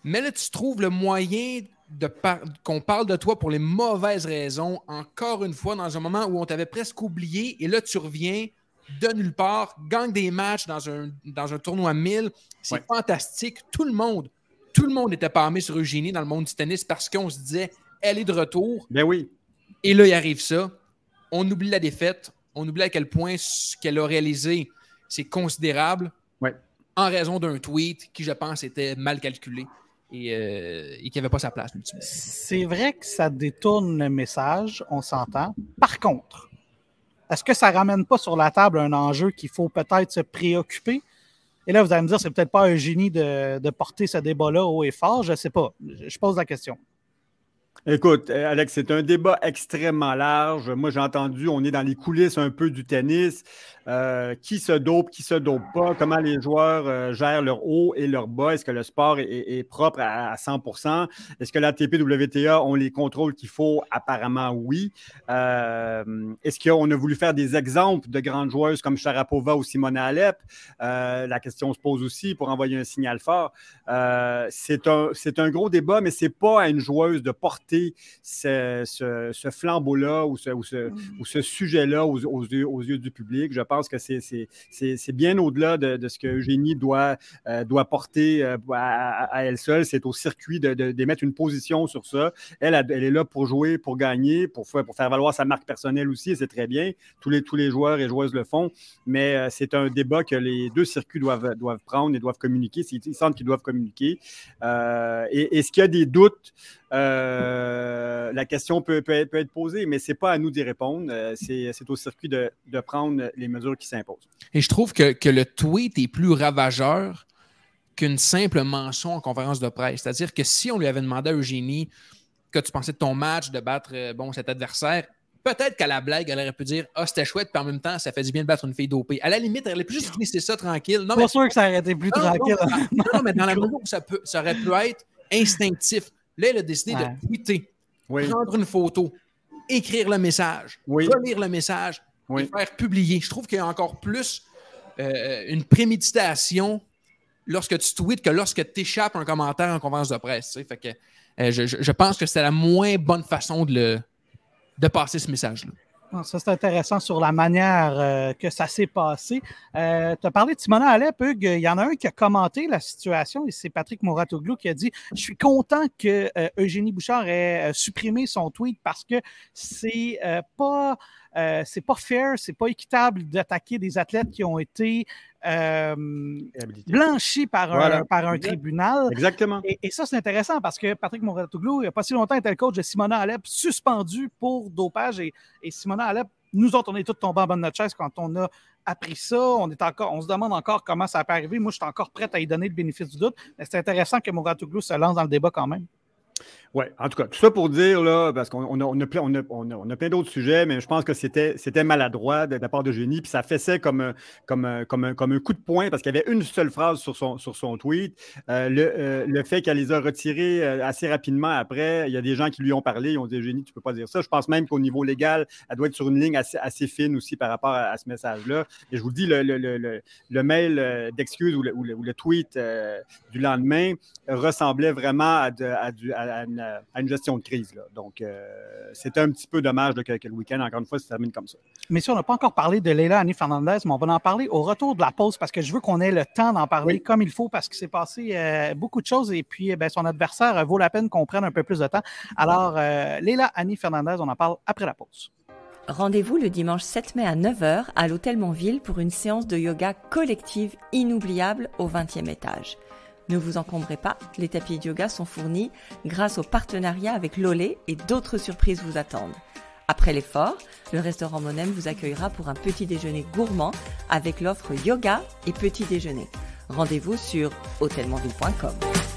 Mais là, tu trouves le moyen de par... qu'on parle de toi pour les mauvaises raisons, encore une fois, dans un moment où on t'avait presque oublié, et là, tu reviens de nulle part, gagne des matchs dans un, dans un tournoi mille. C'est ouais. fantastique. Tout le monde, tout le monde était parmé sur Eugénie dans le monde du tennis parce qu'on se disait, elle est de retour. Ben oui. Et là, il arrive ça. On oublie la défaite. On oublie à quel point ce qu'elle a réalisé, c'est considérable. Ouais. En raison d'un tweet qui, je pense, était mal calculé et, euh, et qui n'avait pas sa place. C'est vrai que ça détourne le message, on s'entend. Par contre, est-ce que ça ne ramène pas sur la table un enjeu qu'il faut peut-être se préoccuper? Et là, vous allez me dire, c'est peut-être pas un génie de, de porter ce débat-là haut et fort, je ne sais pas. Je pose la question. Écoute, Alex, c'est un débat extrêmement large. Moi, j'ai entendu, on est dans les coulisses un peu du tennis. Euh, qui se dope, qui se dope pas, comment les joueurs euh, gèrent leur haut et leur bas. Est-ce que le sport est, est, est propre à, à cent pour cent? Est-ce que la A T P W T A ont les contrôles qu'il faut? Apparemment, oui. Euh, est-ce qu'on a voulu faire des exemples de grandes joueuses comme Sharapova ou Simona Halep? Euh, la question se pose aussi pour envoyer un signal fort. Euh, c'est, un, c'est un gros débat, mais c'est pas à une joueuse de porter ce, ce, ce flambeau-là ou ce, ou ce, mm. ou ce sujet-là aux, aux, yeux, aux yeux du public. Je pense Je pense que c'est, c'est, c'est, c'est bien au-delà de, de ce que Eugénie doit, euh, doit porter euh, à, à elle seule. C'est au circuit de, de, de mettre une position sur ça. Elle, elle est là pour jouer, pour gagner, pour faire, pour faire valoir sa marque personnelle aussi, et c'est très bien. Tous les, tous les joueurs et joueuses le font, mais euh, c'est un débat que les deux circuits doivent, doivent prendre et doivent communiquer. Ils sentent qu'ils doivent communiquer. Euh, et, est-ce qu'il y a des doutes? Euh, la question peut, peut, peut être posée, mais ce n'est pas à nous d'y répondre. Euh, c'est, c'est au circuit de, de prendre les mesures qui s'imposent. Et je trouve que, que le tweet est plus ravageur qu'une simple mention en conférence de presse. C'est-à-dire que si on lui avait demandé à Eugénie que tu pensais de ton match, de battre bon, cet adversaire, peut-être qu'à la blague, elle aurait pu dire « Ah, c'était chouette, puis en même temps, ça fait du bien de battre une fille dopée. » À la limite, elle aurait pu juste laisser ça tranquille. Non, pas mais... sûr que ça aurait été plus non, tranquille. Non, non, non, mais dans la mesure où ça, peut, ça aurait pu être instinctif. Là, elle a décidé ouais. de tweeter, oui. prendre une photo, écrire le message, oui. relire le message oui. et faire publier. Je trouve qu'il y a encore plus euh, une préméditation lorsque tu tweets que lorsque tu échappes un commentaire en conférence de presse. Tu sais. Fait que, euh, je, je pense que c'est la moins bonne façon de, le, de passer ce message-là. Ça, c'est intéressant sur la manière euh, que ça s'est passé. Euh, tu as parlé de Simona Halep, Hugues. Il y en a un qui a commenté la situation et c'est Patrick Mouratoglou qui a dit « Je suis content que euh, Eugénie Bouchard ait euh, supprimé son tweet parce que c'est euh, pas, euh, c'est pas fair, c'est pas équitable d'attaquer des athlètes qui ont été euh, blanchis par voilà. un, par un tribunal. » Exactement. Et, et ça, c'est intéressant parce que Patrick Mouratoglou, il n'y a pas si longtemps, était le coach de Simona Halep, suspendu pour dopage. Et, et Simona Halep, nous autres, on est tous tombés en bas de notre chaise quand on a appris ça. On, est encore, on se demande encore comment ça peut arriver. Moi, je suis encore prête à y donner le bénéfice du doute. Mais c'est intéressant que Mouratoglou se lance dans le débat quand même. Oui, en tout cas, tout ça pour dire, là, parce qu'on on a, on a, plein, on a, on a, on a plein d'autres sujets, mais je pense que c'était, c'était maladroit de, de la part d'Eugénie, puis ça fessait comme, comme, comme, un, comme un coup de poing, parce qu'il y avait une seule phrase sur son, sur son tweet. Euh, le, euh, le fait qu'elle les a retirés assez rapidement après, il y a des gens qui lui ont parlé, ils ont dit « Eugénie, tu ne peux pas dire ça ». Je pense même qu'au niveau légal, elle doit être sur une ligne assez, assez fine aussi par rapport à, à ce message-là. Et je vous dis, le, le, le, le, le mail d'excuses ou le, ou le, ou le tweet euh, du lendemain ressemblait vraiment à, de, à, du, à, à une à une gestion de crise. Là. Donc, euh, c'était un petit peu dommage là, que, que le week-end, encore une fois, se termine comme ça. Mais si on n'a pas encore parlé de Leylah Annie Fernandez, mais on va en parler au retour de la pause parce que je veux qu'on ait le temps d'en parler oui. comme il faut parce qu'il s'est passé euh, beaucoup de choses et puis eh bien, son adversaire euh, vaut la peine qu'on prenne un peu plus de temps. Alors, euh, Leylah Annie Fernandez, on en parle après la pause. Rendez-vous le dimanche sept mai à neuf heures à l'Hôtel Montville pour une séance de yoga collective inoubliable au vingtième étage. Ne vous encombrez pas, les tapis de yoga sont fournis grâce au partenariat avec Lolé et d'autres surprises vous attendent. Après l'effort, le restaurant Monem vous accueillera pour un petit déjeuner gourmand avec l'offre yoga et petit déjeuner. Rendez-vous sur hôtel montville point com.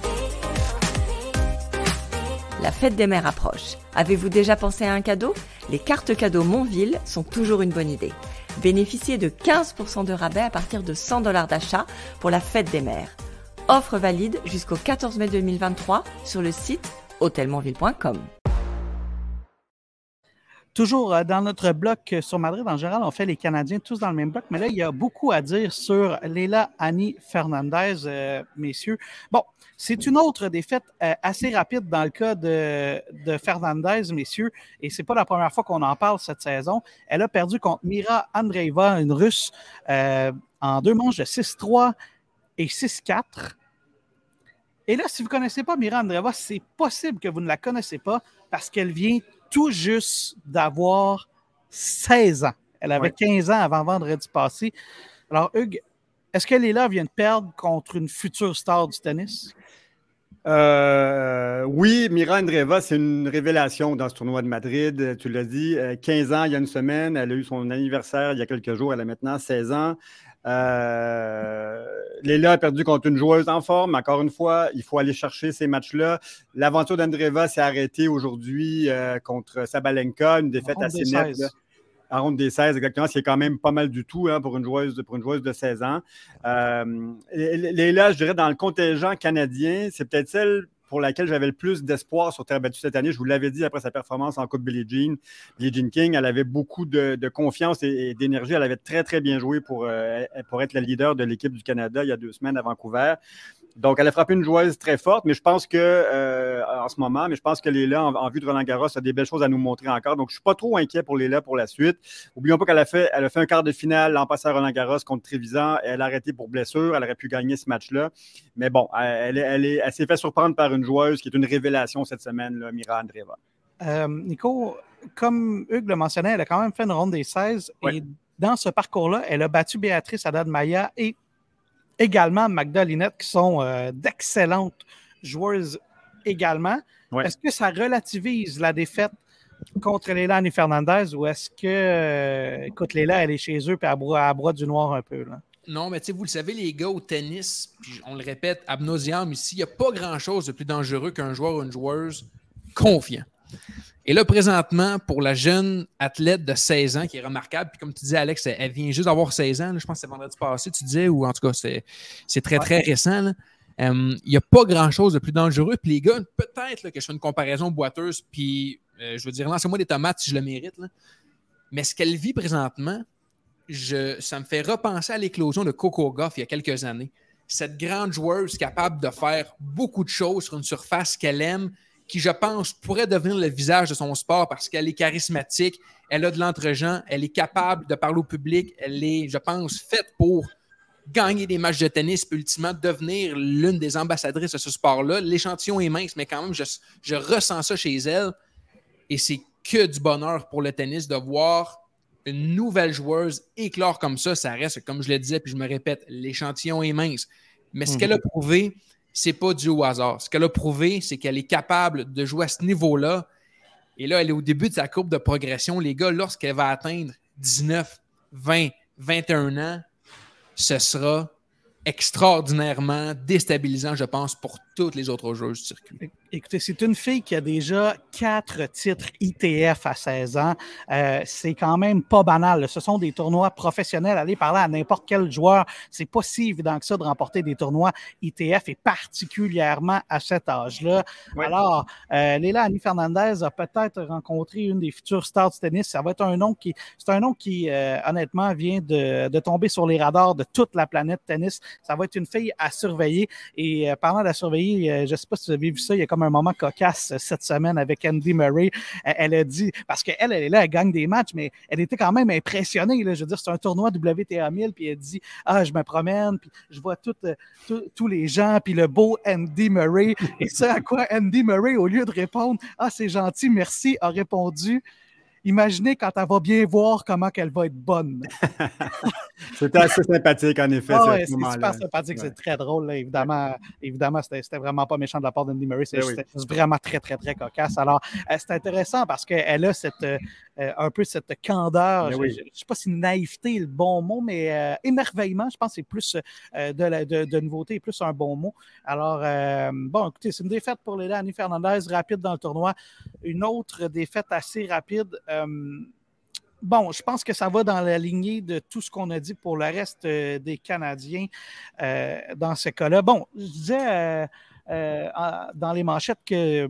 La fête des mères approche. Avez-vous déjà pensé à un cadeau? Les cartes cadeaux Montville sont toujours une bonne idée. Bénéficiez de quinze pour cent de rabais à partir de cent dollars d'achat pour la fête des mères. Offre valide jusqu'au quatorze mai deux mille vingt-trois sur le site hôtel montville point com. toujours euh, dans notre bloc sur Madrid, en général, on fait les Canadiens tous dans le même bloc, mais là, il y a beaucoup à dire sur Leylah Hani Fernandez, euh, messieurs. Bon, c'est une autre défaite euh, assez rapide dans le cas de, de Fernandez, messieurs, et c'est pas la première fois qu'on en parle cette saison. Elle a perdu contre Mira Andreeva, une Russe, euh, en deux manches de six trois et six quatre. Et là, si vous ne connaissez pas Mira Andreeva, c'est possible que vous ne la connaissez pas parce qu'elle vient tout juste d'avoir seize ans. Elle avait oui. quinze ans avant vendredi passé. Alors, Hugues, est-ce que Leylah vient de perdre contre une future star du tennis? Euh, oui, Mira Andreeva, c'est une révélation dans ce tournoi de Madrid. Tu l'as dit, quinze ans il y a une semaine. Elle a eu son anniversaire il y a quelques jours. Elle a maintenant seize ans. Euh, Leylah a perdu contre une joueuse en forme. Encore une fois, il faut aller chercher ces matchs-là. L'aventure d'Andreeva s'est arrêtée aujourd'hui euh, contre Sabalenka, une défaite assez nette. Là, en ronde des seize, exactement, ce qui est quand même pas mal du tout hein, pour, une joueuse, pour une joueuse de seize ans. Euh, Leylah, je dirais, dans le contingent canadien, c'est peut-être celle pour laquelle j'avais le plus d'espoir sur terre battue cette année. Je vous l'avais dit après sa performance en Coupe Billie Jean. Billie Jean King, elle avait beaucoup de, de confiance et, et d'énergie. Elle avait très, très bien joué pour, euh, pour être la leader de l'équipe du Canada il y a deux semaines à Vancouver. Donc, elle a frappé une joueuse très forte, mais je pense que, euh, en ce moment, mais je pense que Leylah, en, en vue de Roland-Garros, a des belles choses à nous montrer encore. Donc, je ne suis pas trop inquiet pour Leylah pour la suite. N'oublions pas qu'elle a fait, elle a fait un quart de finale l'an passé à Roland-Garros contre Trevisan. Elle a arrêté pour blessure. Elle aurait pu gagner ce match-là. Mais bon, elle, elle, elle, elle s'est fait surprendre par une joueuse qui est une révélation cette semaine, là, Mira Andreeva. Euh, Nico, comme Hugues le mentionnait, elle a quand même fait une ronde des seize. Oui. Et dans ce parcours-là, elle a battu Béatrice Haddad-Maia et également Magda Linette, qui sont euh, d'excellentes joueuses également. Ouais. Est-ce que ça relativise la défaite contre Leylah Hani Fernandez ou est-ce que, euh, écoute, Leylah, elle est chez eux et elle broie, elle broie du noir un peu, là? Non, mais tu sais, vous le savez, les gars, au tennis, puis on le répète ad nauseam ici, il n'y a pas grand-chose de plus dangereux qu'un joueur ou une joueuse confiant. Et là, présentement, pour la jeune athlète de seize ans, qui est remarquable, puis comme tu disais, Alex, elle vient juste d'avoir seize ans, là, je pense que c'est vendredi passé, tu disais, ou en tout cas, c'est, c'est très, très récent. Il euh, n'y a pas grand-chose de plus dangereux. Puis les gars, peut-être là, que je fais une comparaison boiteuse, puis euh, je veux dire, lancez-moi des tomates si je le mérite. Là. Mais ce qu'elle vit présentement, je, ça me fait repenser à l'éclosion de Coco Gauff il y a quelques années. Cette grande joueuse capable de faire beaucoup de choses sur une surface qu'elle aime, qui, je pense, pourrait devenir le visage de son sport parce qu'elle est charismatique, elle a de l'entre-gens, elle est capable de parler au public, elle est, je pense, faite pour gagner des matchs de tennis puis ultimement devenir l'une des ambassadrices de ce sport-là. L'échantillon est mince, mais quand même, je, je ressens ça chez elle et c'est que du bonheur pour le tennis de voir une nouvelle joueuse éclore comme ça. Ça reste, comme je le disais, puis je me répète, l'échantillon est mince. Mais ce mmh. qu'elle a prouvé, c'est pas dû au hasard. Ce qu'elle a prouvé, c'est qu'elle est capable de jouer à ce niveau-là. Et là, elle est au début de sa courbe de progression. Les gars, lorsqu'elle va atteindre dix-neuf, vingt, vingt et un ans, ce sera extraordinairement déstabilisant, je pense, pour toutes les autres joueuses du circuit. Écoutez, c'est une fille qui a déjà quatre titres I T F à seize ans. Euh, c'est quand même pas banal. Ce sont des tournois professionnels. Allez parler à n'importe quel joueur. C'est pas si évident que ça de remporter des tournois I T F et particulièrement à cet âge-là. Oui. Alors, euh, Leylah Hani Fernandez a peut-être rencontré une des futures stars du tennis. Ça va être un nom qui, c'est un nom qui, euh, honnêtement, vient de, de tomber sur les radars de toute la planète tennis. Ça va être une fille à surveiller. Et euh, parlant de la surveiller, euh, je ne sais pas si vous avez vu ça, il y a comme un moment cocasse cette semaine avec Andy Murray. Elle, elle a dit, parce qu'elle, elle est là, elle gagne des matchs, mais elle était quand même impressionnée. Là. Je veux dire, c'est un tournoi W T A mille, puis elle dit, ah, je me promène, puis je vois tous tout, les gens, puis le beau Andy Murray. Et ça, à quoi Andy Murray, au lieu de répondre, ah, c'est gentil, merci, a répondu, imaginez quand elle va bien voir comment qu'elle va être bonne. C'était assez sympathique, en effet. Oh, ouais, c'est super sympathique, ouais. C'est très drôle. Là. Évidemment, ouais. évidemment c'était, c'était vraiment pas méchant de la part d'Andy Murray. C'est, oui. C'était vraiment très, très, très cocasse. Alors, euh, c'est intéressant parce qu'elle a cette, euh, un peu cette candeur. Je ne oui. sais pas si naïveté est le bon mot, mais euh, émerveillement, je pense que c'est plus euh, de, la, de, de nouveauté et plus un bon mot. Alors, euh, bon, écoutez, c'est une défaite pour Leylah Hani Fernandez, rapide dans le tournoi. Une autre défaite assez rapide. Euh, Bon, je pense que ça va dans la lignée de tout ce qu'on a dit pour le reste euh, des Canadiens euh, dans ce cas-là. Bon, je disais euh, euh, dans les manchettes que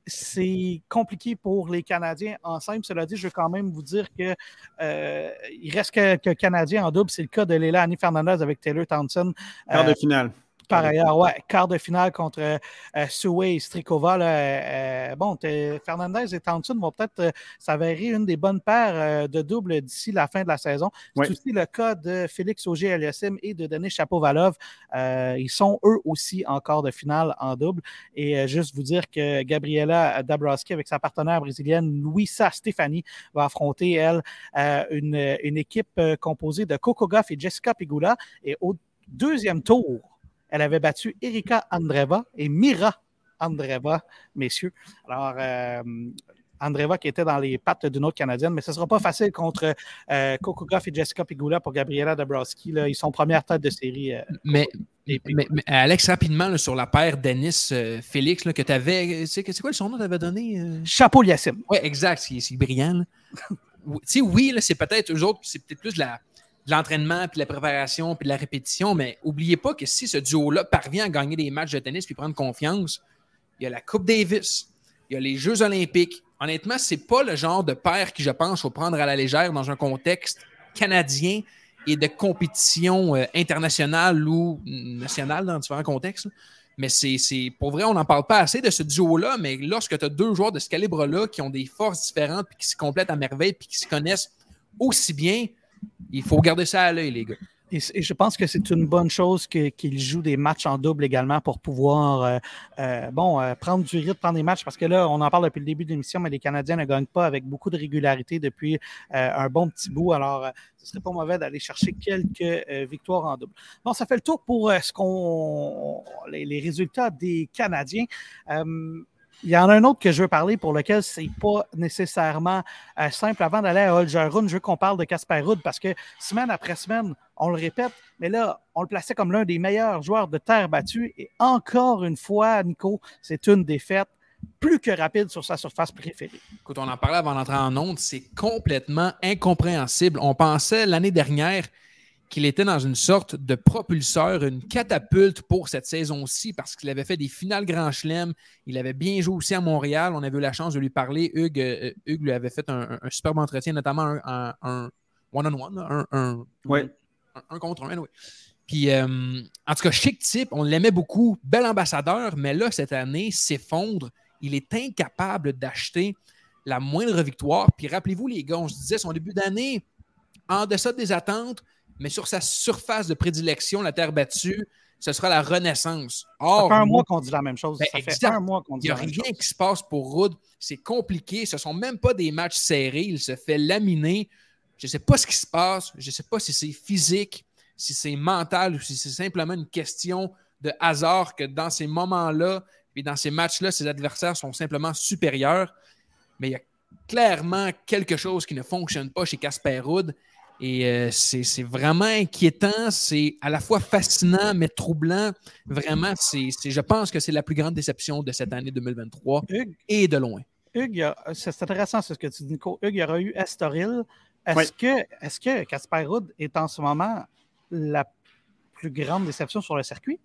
c'est compliqué pour les Canadiens en simple. Cela dit, je veux quand même vous dire que euh, il reste que, que Canadiens en double. C'est le cas de Leilani Fernandez avec Taylor Townsend. Quart euh, de finale. Par ailleurs, ouais, quart de finale contre euh, Suway et Strikova. Là, euh, bon, Fernandez et Townsend vont peut-être euh, s'avérer une des bonnes paires euh, de double d'ici la fin de la saison. C'est ouais. aussi le cas de Félix Auger-Aliassime et de Denis Shapovalov. Euh, ils sont eux aussi en quart de finale en double. Et euh, juste vous dire que Gabriela Dabrowski, avec sa partenaire brésilienne Luisa Stefani, va affronter, elle, euh, une, une équipe euh, composée de Coco Gauff et Jessica Pegula. Et au deuxième tour, elle avait battu Erika Andreeva et Mira Andreeva, messieurs. Alors, euh, Andreeva qui était dans les pattes d'une autre Canadienne, mais ce ne sera pas facile contre euh, Coco Gauff et Jessica Pegula pour Gabriela Dabrowski. Là. Ils sont première tête de série. Euh, mais, mais, mais Alex, rapidement, là, sur la paire Denis-Félix, euh, que tu avais... C'est, c'est quoi le son nom que tu avais donné? Euh... Shapovalov. Oui, exact. C'est, c'est brillant. Tu sais, oui, là, c'est peut-être eux autres, c'est peut-être plus de la... de l'entraînement, puis de la préparation, puis de la répétition, mais n'oubliez pas que si ce duo-là parvient à gagner des matchs de tennis puis prendre confiance, il y a la Coupe Davis, il y a les Jeux olympiques. Honnêtement, c'est pas le genre de paire qui, je pense, faut prendre à la légère dans un contexte canadien et de compétition euh, internationale ou nationale dans différents contextes. Mais c'est, c'est pour vrai, on n'en parle pas assez de ce duo-là, mais lorsque tu as deux joueurs de ce calibre-là qui ont des forces différentes puis qui se complètent à merveille puis qui se connaissent aussi bien, il faut garder ça à l'œil, les gars. Et, et je pense que c'est une bonne chose que, qu'ils jouent des matchs en double également pour pouvoir euh, euh, bon, euh, prendre du rythme, prendre des matchs, parce que là, on en parle depuis le début de l'émission, mais les Canadiens ne gagnent pas avec beaucoup de régularité depuis euh, un bon petit bout. Alors, euh, ce serait pas mauvais d'aller chercher quelques euh, victoires en double. Bon, ça fait le tour pour euh, ce qu'on les, les résultats des Canadiens. Euh, Il y en a un autre que je veux parler pour lequel c'est pas nécessairement euh, simple. Avant d'aller à Holgerun, je veux qu'on parle de Casper Ruud parce que semaine après semaine, on le répète, mais là, on le plaçait comme l'un des meilleurs joueurs de terre battue. Et encore une fois, Nico, c'est une défaite plus que rapide sur sa surface préférée. Écoute, on en parlait avant d'entrer en onde, c'est complètement incompréhensible. On pensait l'année dernière qu'il était dans une sorte de propulseur, une catapulte pour cette saison-ci parce qu'il avait fait des finales Grand Chelem. Il avait bien joué aussi à Montréal. On avait eu la chance de lui parler. Hugues, euh, Hugues lui avait fait un, un superbe entretien, notamment un, un, un one-on-one, un, un, ouais. un, un contre un. Oui. Puis, euh, en tout cas, chic type, on l'aimait beaucoup. Bel ambassadeur, mais là, cette année, s'effondre. Il est incapable d'acheter la moindre victoire. Puis, rappelez-vous, les gars, on se disait son début d'année, en deçà des attentes, mais sur sa surface de prédilection, la terre battue, ce sera la renaissance. Or, ça fait un mois qu'on dit la même chose. Ben ça exact. fait un mois qu'on dit la même chose. Il n'y a rien qui se passe pour Ruud. C'est compliqué. Ce ne sont même pas des matchs serrés. Il se fait laminer. Je ne sais pas ce qui se passe. Je ne sais pas si c'est physique, si c'est mental ou si c'est simplement une question de hasard que dans ces moments-là et dans ces matchs-là, ses adversaires sont simplement supérieurs. Mais il y a clairement quelque chose qui ne fonctionne pas chez Casper Ruud. Et euh, c'est, c'est vraiment inquiétant, c'est à la fois fascinant, mais troublant. Vraiment, c'est, c'est, je pense que c'est la plus grande déception de cette année deux mille vingt-trois, Hugues, et de loin. Hugues, a, c'est intéressant ce que tu dis, Nico. Hugues, il y aura eu Estoril. Est-ce oui. que, est-ce que Casper Ruud est en ce moment la plus grande déception sur le circuit?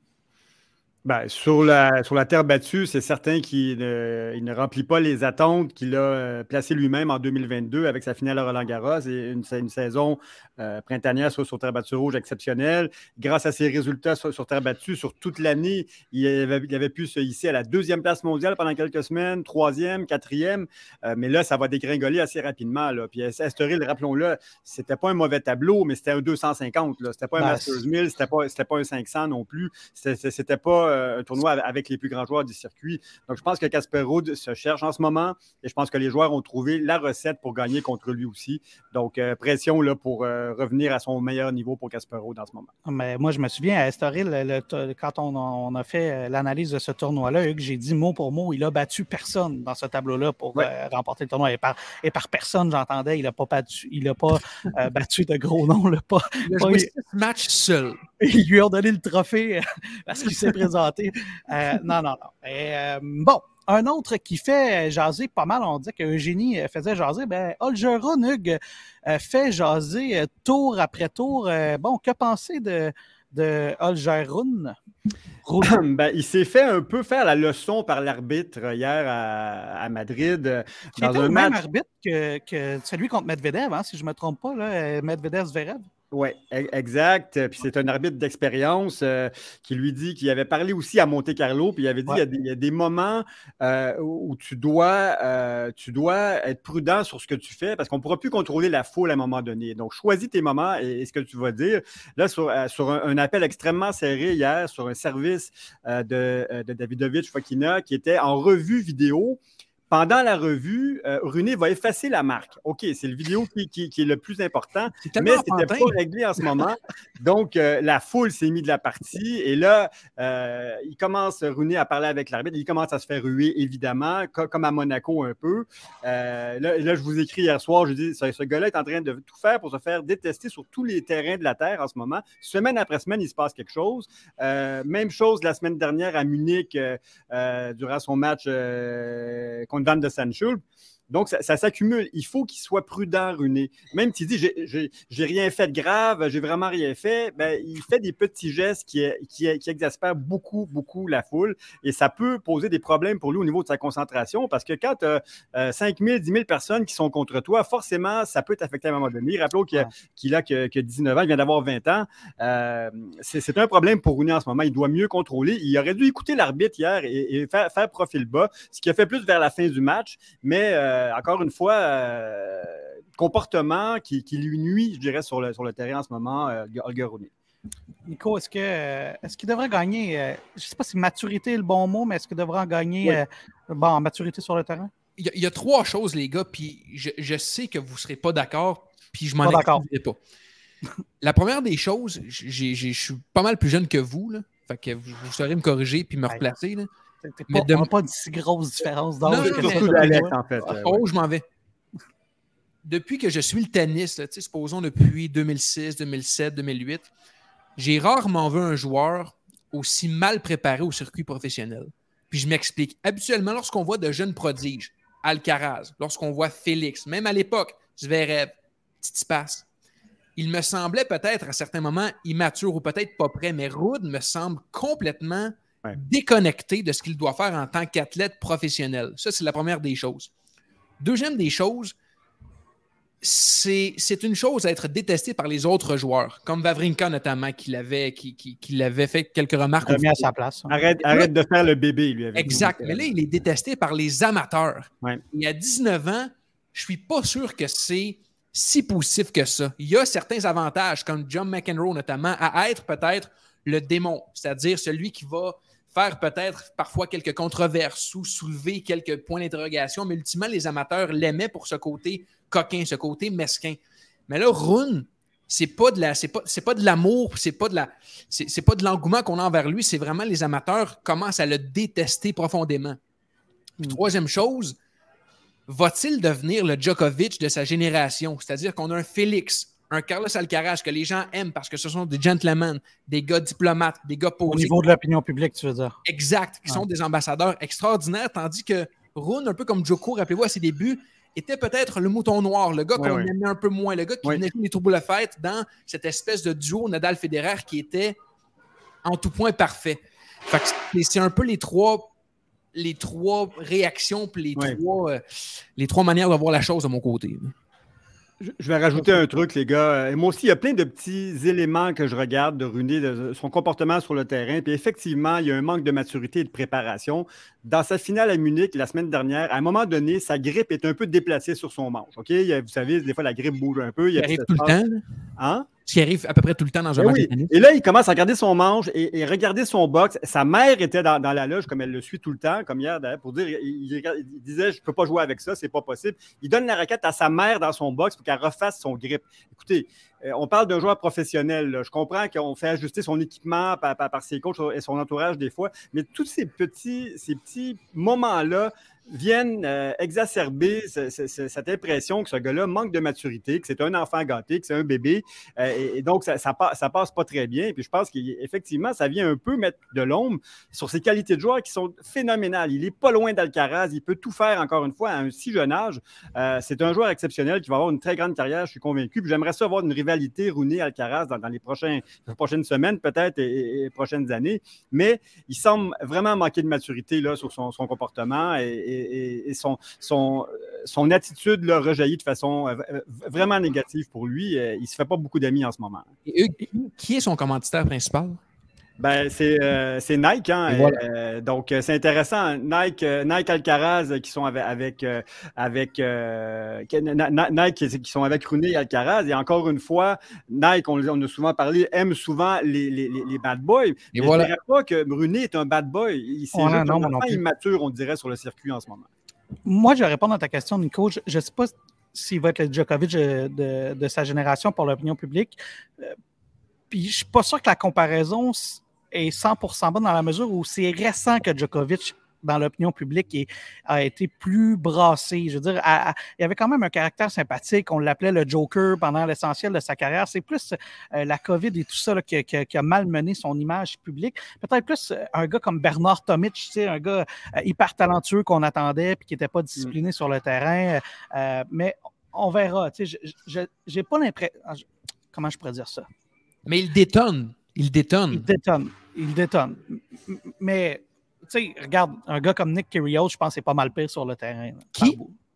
Ben, sur, la, sur la terre battue, c'est certain qu'il ne, il ne remplit pas les attentes qu'il a euh, placées lui-même en deux mille vingt-deux avec sa finale à Roland-Garros et une, une saison euh, printanière sur, sur terre battue rouge exceptionnelle. Grâce à ses résultats sur, sur terre battue, sur toute l'année, il avait, il avait pu se hisser à la deuxième place mondiale pendant quelques semaines, troisième, quatrième, euh, mais là, ça va dégringoler assez rapidement. Là. Puis Estoril, rappelons-le, c'était pas un mauvais tableau, mais c'était un deux cent cinquante. Là. C'était pas un ben, Masters mille, c'était pas, c'était pas un cinq cents non plus. C'était, c'était pas un tournoi avec les plus grands joueurs du circuit. Donc, je pense que Casper Ruud se cherche en ce moment et je pense que les joueurs ont trouvé la recette pour gagner contre lui aussi. Donc, euh, pression là, pour euh, revenir à son meilleur niveau pour Casper Ruud en ce moment. Mais moi, je me souviens à Estoril, le, le, quand on, on a fait l'analyse de ce tournoi-là, Hugues, j'ai dit mot pour mot, il a battu personne dans ce tableau-là pour ouais. euh, remporter le tournoi. Et par, et par personne, j'entendais, il n'a pas battu, il a pas euh, battu de gros noms. Là, pas, il a pas, joué six matchs seul. Ils lui ont donné le trophée parce qu'il s'est présenté. Euh, non, non, non. Et, euh, bon, un autre qui fait jaser pas mal, on dit que Eugénie faisait jaser, ben Holgerun, Hugues, euh, fait jaser tour après tour. Euh, bon, que penser de, de Holger Rune. Ben, il s'est fait un peu faire la leçon par l'arbitre hier à, à Madrid. Qui dans était un le match... même arbitre que, que celui contre Medvedev, hein, si je ne me trompe pas, là, Medvedev-Zverev. Oui, exact. Puis c'est un arbitre d'expérience euh, qui lui dit qu'il avait parlé aussi à Monte-Carlo, puis il avait dit qu'il ouais. y, y a des moments euh, où tu dois, euh, tu dois être prudent sur ce que tu fais parce qu'on ne pourra plus contrôler la foule à un moment donné. Donc, choisis tes moments et, et ce que tu vas dire. Là, sur, euh, sur un, un appel extrêmement serré hier, sur un service euh, de, de Davidovich Fokina qui était en revue vidéo. Pendant la revue, euh, Rune va effacer la marque. OK, c'est le vidéo qui, qui, qui est le plus important, mais ce n'était pas réglé en ce moment. Donc, euh, la foule s'est mise de la partie. Et là, euh, il commence, Rune, à parler avec l'arbitre. Il commence à se faire ruer, évidemment, co- comme à Monaco un peu. Euh, là, là, je vous écris hier soir, je dis, ce, ce gars-là est en train de tout faire pour se faire détester sur tous les terrains de la Terre en ce moment. Semaine après semaine, il se passe quelque chose. Euh, même chose la semaine dernière à Munich, euh, euh, durant son match euh, contre Van de Sandschulp. Donc, ça, ça s'accumule. Il faut qu'il soit prudent, Rune. Même s'il dit j'ai, j'ai, j'ai rien fait de grave, j'ai vraiment rien fait, ben, il fait des petits gestes qui, qui, qui exaspèrent beaucoup, beaucoup la foule. Et ça peut poser des problèmes pour lui au niveau de sa concentration parce que quand tu as euh, cinq mille, dix mille personnes qui sont contre toi, forcément, ça peut t'affecter à un moment donné. Rappelons qu'il a, ouais. qu'il a que, que dix-neuf ans, il vient d'avoir vingt ans. Euh, c'est, c'est un problème pour Rune en ce moment. Il doit mieux contrôler. Il aurait dû écouter l'arbitre hier et, et faire, faire profil bas, ce qui a fait plus vers la fin du match. Mais euh, encore une fois, euh, comportement qui, qui lui nuit, je dirais, sur le, sur le terrain en ce moment, euh, Holger Rune. Nico, est-ce, que, euh, est-ce qu'il devrait gagner, euh, je ne sais pas si maturité est le bon mot, mais est-ce qu'il devrait en gagner oui. euh, bon, maturité sur le terrain? Il y, a, il y a trois choses, les gars, puis je, je sais que vous ne serez pas d'accord, puis je m'en excuserai pas. La première des choses, je suis pas mal plus jeune que vous, là, fait que vous, vous saurez me corriger puis me replacer. Là. T'es pas, de... On n'a pas une si grosse différence d'âge. Non, que surtout d'Alex, en fait. Oh, je m'en vais. Depuis que je suis le tennis, là, supposons depuis deux mille six, deux mille sept, deux mille huit, j'ai rarement vu un joueur aussi mal préparé au circuit professionnel. Puis je m'explique. Habituellement, lorsqu'on voit de jeunes prodiges, Alcaraz, lorsqu'on voit Félix, même à l'époque, Zverev, Tsitsipas, il me semblait peut-être à certains moments immature ou peut-être pas prêt, mais Rune me semble complètement ouais. déconnecté de ce qu'il doit faire en tant qu'athlète professionnel. Ça, c'est la première des choses. Deuxième des choses, c'est, c'est une chose à être détesté par les autres joueurs, comme Wawrinka notamment, qui l'avait, qui, qui, qui l'avait fait quelques remarques. Il a mis à sa place. Hein. Arrête, arrête de faire le bébé, lui. Avec exact. Nous. Mais là, il est détesté par les amateurs. Ouais. Et à dix-neuf ans, je ne suis pas sûr que c'est si positif que ça. Il y a certains avantages, comme John McEnroe notamment, à être peut-être le démon, c'est-à-dire celui qui va faire peut-être parfois quelques controverses ou soulever quelques points d'interrogation, mais ultimement, les amateurs l'aimaient pour ce côté coquin, ce côté mesquin. Mais là, Rune, c'est pas de la, c'est pas, c'est pas de l'amour, c'est pas de la, c'est, c'est pas de l'engouement qu'on a envers lui, c'est vraiment les amateurs commencent à le détester profondément. Puis, mmh. Troisième chose, va-t-il devenir le Djokovic de sa génération? C'est-à-dire qu'on a un Félix, un Carlos Alcaraz que les gens aiment parce que ce sont des gentlemen, des gars diplomates, des gars posés. Au niveau de l'opinion publique, tu veux dire. Exact, qui ouais. sont des ambassadeurs extraordinaires, tandis que Rune, un peu comme Djoko, rappelez-vous à ses débuts, était peut-être le mouton noir, le gars ouais, qu'on ouais. aimait un peu moins, le gars qui ouais. venait jouer les troubles de fête dans cette espèce de duo Nadal-Federer qui était en tout point parfait. Fait que c'est un peu les trois... les trois réactions puis les, ouais. trois, euh, les trois manières de voir la chose de mon côté. Je, je vais rajouter un truc, les gars. Et moi aussi, il y a plein de petits éléments que je regarde de Rune, de son comportement sur le terrain. Puis effectivement, il y a un manque de maturité et de préparation. Dans sa finale à Munich, la semaine dernière, à un moment donné, sa grippe est un peu déplacée sur son manche. OK? Vous savez, des fois, la grippe bouge un peu. Il ça arrive tout le temps. Hein? Ce qui arrive à peu près tout le temps dans un et match oui. de tennis. Et là, il commence à regarder son manche et, et regarder son box. Sa mère était dans, dans la loge, comme elle le suit tout le temps, comme hier, d'ailleurs, pour dire, il, il, il disait, je ne peux pas jouer avec ça, c'est pas possible. Il donne la raquette à sa mère dans son box pour qu'elle refasse son grip. Écoutez, euh, on parle d'un joueur professionnel. Là. Je comprends qu'on fait ajuster son équipement par, par, par ses coachs et son entourage des fois, mais tous ces petits, ces petits moments-là, viennent euh, exacerber ce, ce, ce, cette impression que ce gars-là manque de maturité, que c'est un enfant gâté, que c'est un bébé. Euh, et, et donc, ça, ça, ça passe pas très bien. Puis je pense qu'effectivement, ça vient un peu mettre de l'ombre sur ses qualités de joueur qui sont phénoménales. Il est pas loin d'Alcaraz. Il peut tout faire, encore une fois, à un si jeune âge. Euh, c'est un joueur exceptionnel qui va avoir une très grande carrière, je suis convaincu. Puis j'aimerais ça avoir une rivalité Rooney-Alcaraz dans, dans les, prochains, les prochaines semaines, peut-être, et, et les prochaines années. Mais il semble vraiment manquer de maturité là, sur son, son comportement et, et, et son, son, son attitude là, rejaillit de façon vraiment négative pour lui. Il ne se fait pas beaucoup d'amis en ce moment. Et Hugues, qui est son commanditaire principal? Ben, c'est, euh, c'est Nike. Hein, voilà. euh, donc, c'est intéressant. Nike, euh, Nike Alcaraz qui sont avec, avec, euh, avec euh, Nike qui sont avec Rooney et Alcaraz. Et encore une fois, Nike, on, on a souvent parlé, aime souvent les, les, les bad boys. Et mais voilà. je ne dirais pas que Rooney est un bad boy. Il c'est ouais, juste non, un enfant non immature, on dirait, sur le circuit en ce moment. Moi, je vais répondre à ta question, Nico. Je ne sais pas s'il va être le Djokovic de, de sa génération pour l'opinion publique. Euh, puis, je ne suis pas sûr que la comparaison est cent pour cent bonne dans la mesure où c'est récent que Djokovic, dans l'opinion publique, est, a été plus brassé. Je veux dire, à, à, il avait quand même un caractère sympathique. On l'appelait le Joker pendant l'essentiel de sa carrière. C'est plus euh, la COVID et tout ça là, qui, qui, qui a malmené son image publique. Peut-être plus euh, un gars comme Bernard Tomic, tu sais, un gars euh, hyper talentueux qu'on attendait puis qui n'était pas discipliné mmh. sur le terrain. Euh, mais on verra. Tu sais, je n'ai pas l'impression... Comment je pourrais dire ça? Mais il détonne. Il détonne. Il détonne. Il détonne. Mais, tu sais, regarde, un gas comme Nick Kyrgios, je pense que c'est pas mal pire sur le terrain. Qui?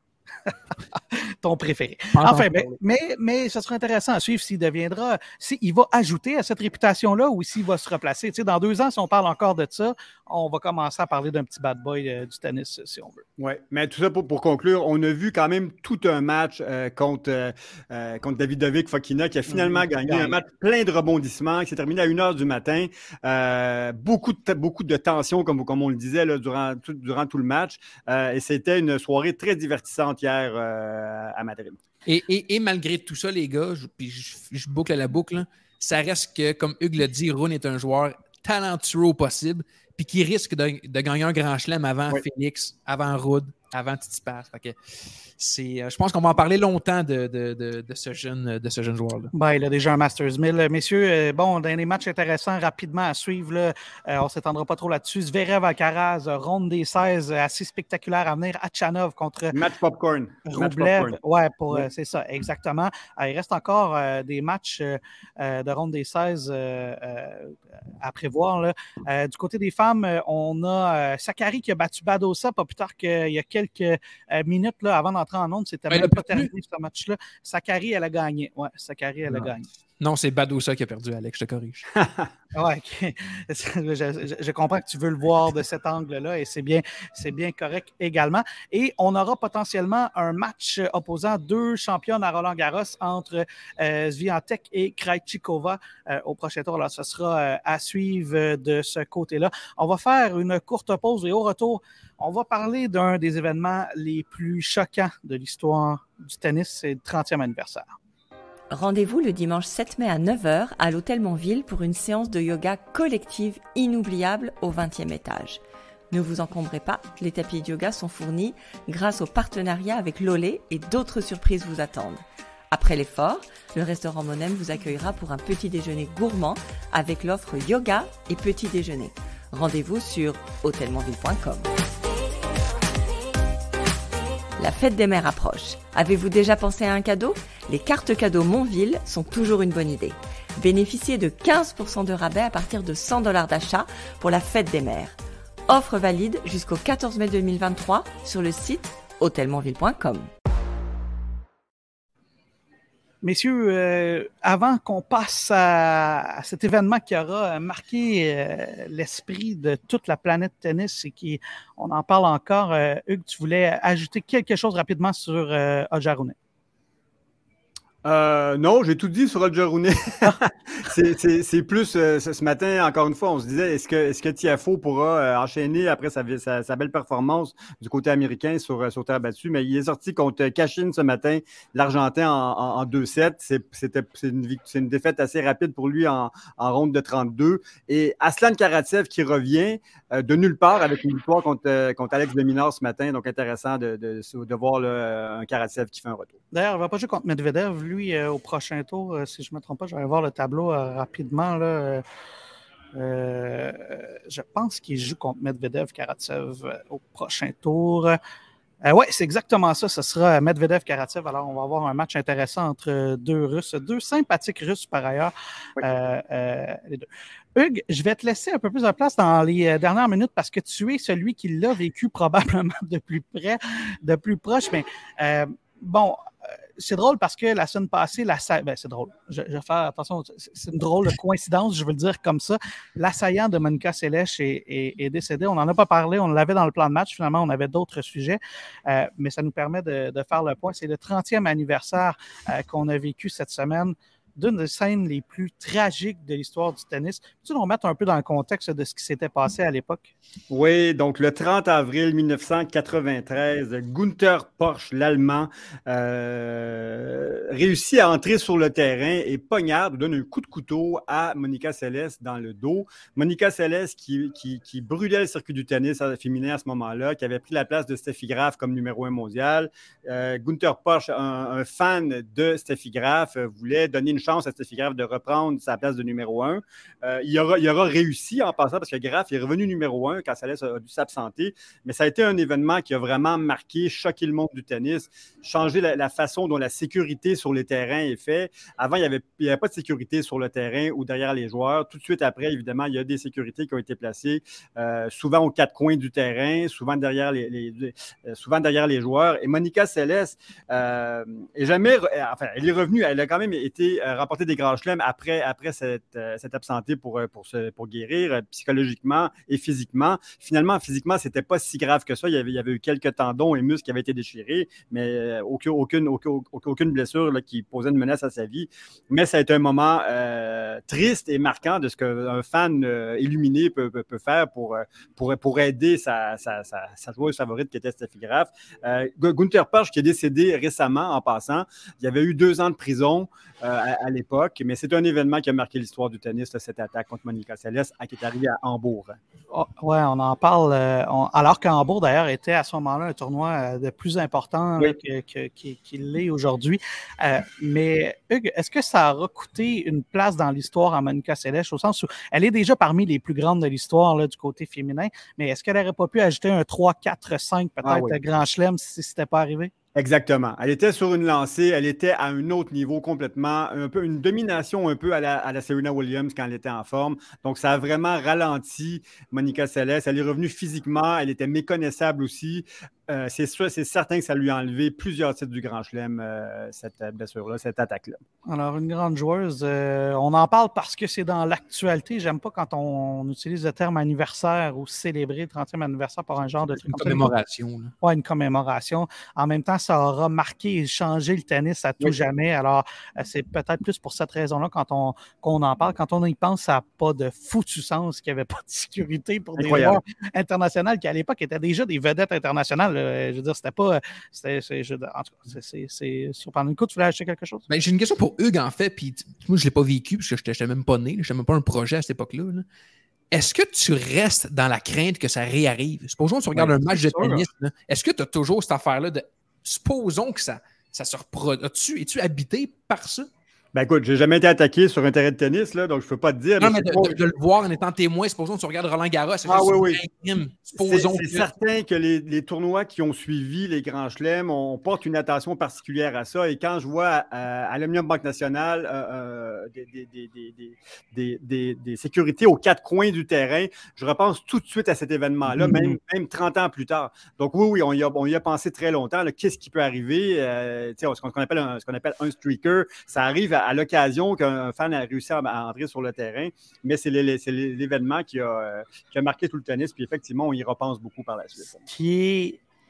Ton préféré. Enfin, mais, mais, mais ça serait intéressant à suivre s'il deviendra, s'il va ajouter à cette réputation-là ou s'il va se replacer. Tu sais, dans deux ans, si on parle encore de ça, on va commencer à parler d'un petit bad boy euh, du tennis, si on veut. Oui, mais tout ça pour, pour conclure, on a vu quand même tout un match euh, contre, euh, contre Davidovic Fokina qui a finalement mmh, gagné un match plein de rebondissements qui s'est terminé à une heure du matin. Euh, beaucoup, de, beaucoup de tension, comme, comme on le disait, là, durant, tout, durant tout le match. Euh, et c'était une soirée très divertissante hier euh, à Madrid. Et, et, et malgré tout ça, les gars, je, puis je, je boucle la boucle, là, ça reste que, comme Hugues l'a dit, Rune est un joueur talentueux au possible, puis qui risque de, de gagner un grand chelem avant oui. Phoenix, avant Ruud, avant Tsitsipas. Fait que c'est, je pense qu'on va en parler longtemps de, de, de, de ce jeune, de ce jeune joueur-là. Ben, il a déjà un Masters mille. Messieurs, euh, bon, dans les matchs intéressants, rapidement à suivre, là, euh, on ne s'étendra pas trop là-dessus. Zverev Alcaraz, ronde des seize, assez spectaculaire à venir. Achanov contre Match popcorn. Rublev. Ouais, pour, oui. euh, c'est ça, exactement. Euh, il reste encore euh, des matchs euh, de ronde des seize euh, euh, à prévoir. Là. Euh, du côté des femmes, on a euh, Sakkari qui a battu Badosa pas plus tard qu'il y a quelques euh, minutes là, avant d'entrer en onde. C'était même pas terminé ce match-là. Sakkari, elle a gagné. Ouais, Sakkari, elle non. a gagné. Non, c'est Badosa qui a perdu, Alex, je te corrige. Ouais, okay. je, je, je comprends que tu veux le voir de cet angle-là et c'est bien, c'est bien correct également. Et on aura potentiellement un match opposant deux championnes à Roland-Garros entre euh, Swiatek et Krejcikova euh, au prochain tour. Alors, ce sera euh, à suivre de ce côté-là. On va faire une courte pause et au retour, on va parler d'un des événements les plus choquants de l'histoire du tennis, c'est le trentième anniversaire. Rendez-vous le dimanche sept mai à neuf heures à l'Hôtel Montville pour une séance de yoga collective inoubliable au vingtième étage. Ne vous encombrez pas, les tapis de yoga sont fournis grâce au partenariat avec Lolé et d'autres surprises vous attendent. Après l'effort, le restaurant Monem vous accueillera pour un petit déjeuner gourmand avec l'offre yoga et petit déjeuner. Rendez-vous sur hôtel montville point com. La fête des mères approche. Avez-vous déjà pensé à un cadeau ? Les cartes cadeaux Montville sont toujours une bonne idée. Bénéficiez de quinze pour cent de rabais à partir de cent dollars d'achat pour la fête des mères. Offre valide jusqu'au quatorze mai deux mille vingt-trois sur le site hôtel montville point com. Messieurs, euh, avant qu'on passe à, à cet événement qui aura marqué euh, l'esprit de toute la planète tennis et qui, on en parle encore, euh, Hugues, tu voulais ajouter quelque chose rapidement sur euh, Holger Rune. Euh, non, j'ai tout dit sur Roger Rooney. c'est, c'est, c'est plus euh, ce, ce matin, encore une fois, on se disait est-ce que, est-ce que Tiafoe pourra euh, enchaîner après sa, sa, sa belle performance du côté américain sur, sur terre battue, mais il est sorti contre Cachin ce matin, l'Argentin en, en, en deux sept. C'est, c'était, c'est, une, c'est une défaite assez rapide pour lui en, en ronde de trente-deux. Et Aslan Karatsev qui revient euh, de nulle part avec une victoire contre, euh, contre Alex de Minaur ce matin. Donc intéressant de, de, de, de voir là, un Karatsev qui fait un retour. D'ailleurs, il ne va pas jouer contre Medvedev, lui, euh, au prochain tour. Euh, si je ne me trompe pas, je vais aller voir le tableau euh, rapidement. Là, euh, euh, je pense qu'il joue contre Medvedev, Karatsev euh, au prochain tour. Euh, oui, c'est exactement ça. Ce sera Medvedev-Karatsev. Alors, on va avoir un match intéressant entre deux Russes, deux sympathiques Russes par ailleurs. Oui. Euh, euh, les deux. Hugues, je vais te laisser un peu plus de place dans les dernières minutes parce que tu es celui qui l'a vécu probablement de plus près, de plus proche. Mais euh, bon, c'est drôle parce que la semaine passée, la sa... ben, c'est drôle. Je, je vais faire attention, c'est une drôle de coïncidence, je veux le dire comme ça. L'assaillant de Monica Seles est, est, est décédé. On n'en a pas parlé, on l'avait dans le plan de match. Finalement, on avait d'autres sujets, euh, mais ça nous permet de, de faire le point. C'est le trentième anniversaire euh, qu'on a vécu cette semaine d'une des scènes les plus tragiques de l'histoire du tennis. Peux-tu nous remettre un peu dans le contexte de ce qui s'était passé à l'époque? Oui, donc le trente avril mille neuf cent quatre-vingt-treize, Günther Porsche, l'Allemand, euh, réussit à entrer sur le terrain et poignarde, donne un coup de couteau à Monica Seles dans le dos. Monica Seles qui, qui, qui brûlait le circuit du tennis féminin à ce moment-là, qui avait pris la place de Steffi Graf comme numéro un mondial. Euh, Günther Porsche, un, un fan de Steffi Graf, voulait donner une chance à Steffi Graf de reprendre sa place de numéro un. Euh, il, aura, il aura réussi en passant parce que Graf est revenu numéro un quand Seles a dû s'absenter. Mais ça a été un événement qui a vraiment marqué, choqué le monde du tennis, changé la, la façon dont la sécurité sur les terrains est faite. Avant, il n'y avait, il y avait pas de sécurité sur le terrain ou derrière les joueurs. Tout de suite après, évidemment, il y a des sécurités qui ont été placées, euh, souvent aux quatre coins du terrain, souvent derrière les, les, les, euh, souvent derrière les joueurs. Et Monica Seles euh, est jamais, enfin, elle est revenue, elle a quand même été euh, remporter des grands chelems après, après cette, euh, cette absenté pour, pour, se, pour guérir euh, psychologiquement et physiquement. Finalement, physiquement, c'était pas si grave que ça. Il y avait, il y avait eu quelques tendons et muscles qui avaient été déchirés, mais euh, aucune, aucune, aucune, aucune blessure là, qui posait une menace à sa vie. Mais ça a été un moment euh, triste et marquant de ce qu'un fan euh, illuminé peut, peut, peut faire pour, pour, pour aider sa, sa, sa, sa joueuse favorite qui était Steffi Graf. Euh, Günther Porsche qui est décédé récemment en passant. Il y avait eu deux ans de prison euh, à, à l'époque, mais c'est un événement qui a marqué l'histoire du tennis, là, cette attaque contre Monica Seles qui est arrivée à Hambourg. Oh, oui, on en parle, euh, on, alors qu'Hambourg, d'ailleurs, était à ce moment-là un tournoi euh, de plus important oui. là, que, que, qu'il, qu'il l'est aujourd'hui. Euh, mais Hugues, est-ce que ça aura coûté une place dans l'histoire à Monica Seles, au sens où elle est déjà parmi les plus grandes de l'histoire là, du côté féminin, mais est-ce qu'elle n'aurait pas pu ajouter un trois, quatre, cinq peut-être ah, oui. Grand Chelem si ce n'était pas arrivé? Exactement. Elle était sur une lancée, elle était à un autre niveau complètement, un peu une domination un peu à la, à la Serena Williams quand elle était en forme. Donc, ça a vraiment ralenti Monica Seles. Elle est revenue physiquement, elle était méconnaissable aussi. Euh, c'est, sûr, c'est certain que ça lui a enlevé plusieurs titres du Grand Chelem, euh, cette blessure-là, cette attaque-là. Alors, une grande joueuse. Euh, on en parle parce que c'est dans l'actualité. J'aime pas quand on, on utilise le terme anniversaire ou célébrer le trentième anniversaire par un genre de truc. Une commémoration. Oui, une commémoration. En même temps, ça aura marqué et changé le tennis à tout oui. jamais. Alors, euh, c'est peut-être plus pour cette raison-là quand on, qu'on en parle. Quand on y pense, ça n'a pas de foutu sens qu'il n'y avait pas de sécurité pour Incroyable. Des joueurs internationaux qui, à l'époque, étaient déjà des vedettes internationales. Je veux dire, c'était pas... C'était, c'est, je, en tout cas, c'est, c'est, c'est surprenant. Écoute, tu voulais acheter quelque chose? Ben, j'ai une question pour Hugues, en fait. Puis moi, je ne l'ai pas vécu parce que je n'étais même pas né. Je n'étais même pas un projet à cette époque-là. Là. Est-ce que tu restes dans la crainte que ça réarrive? Supposons que tu regardes ouais, un match de tennis. Là, est-ce que tu as toujours cette affaire-là de... Supposons que ça, ça se reproduit. As-tu, es-tu habité par ça? Ben écoute, j'ai jamais été attaqué sur un terrain de tennis, là, donc je ne peux pas te dire. Non, mais, mais de, pas... de, de le voir en étant témoin, supposons que tu regardes Roland Garros, c'est ah, juste oui, oui. Supposons c'est, c'est que... certain que les, les tournois qui ont suivi les grands chelems, on porte une attention particulière à ça. Et quand je vois euh, à l'Omnium Banque Nationale euh, euh, des, des, des, des, des, des, des sécurités aux quatre coins du terrain, je repense tout de suite à cet événement-là, mm-hmm. même, même trente ans plus tard. Donc oui, oui, on y a, on y a pensé très longtemps. Là, qu'est-ce qui peut arriver? Euh, ce, qu'on appelle un, ce qu'on appelle un streaker, ça arrive à, à l'occasion qu'un fan a réussi à, à entrer sur le terrain, mais c'est, les, c'est l'événement qui a, qui a marqué tout le tennis, puis effectivement, on y repense beaucoup par la suite. Ce qui est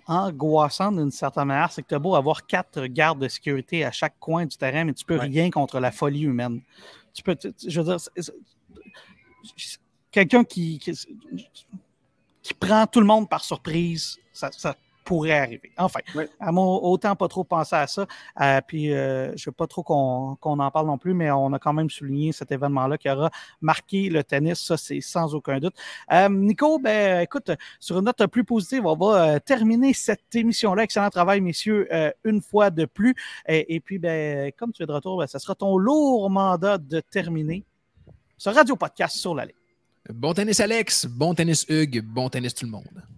angoissante d'une certaine manière, c'est que tu as beau avoir quatre gardes de sécurité à chaque coin du terrain, mais tu peux ouais. rien contre la folie humaine. Tu peux, tu, je veux dire, c'est, c'est, quelqu'un qui, qui, qui prend tout le monde par surprise, ça, ça pourrait arriver. Enfin, oui. à mon, autant pas trop penser à ça. Euh, puis, euh, je ne veux pas trop qu'on, qu'on en parle non plus, mais on a quand même souligné cet événement-là qui aura marqué le tennis. Ça, c'est sans aucun doute. Euh, Nico, ben, écoute, sur une note plus positive, on va euh, terminer cette émission-là. Excellent travail, messieurs, euh, une fois de plus. Et, et puis, ben, comme tu es de retour, ben, ça sera ton lourd mandat de terminer ce radio podcast sur la ligne. Bon tennis, Alex. Bon tennis, Hugues. Bon tennis, tout le monde.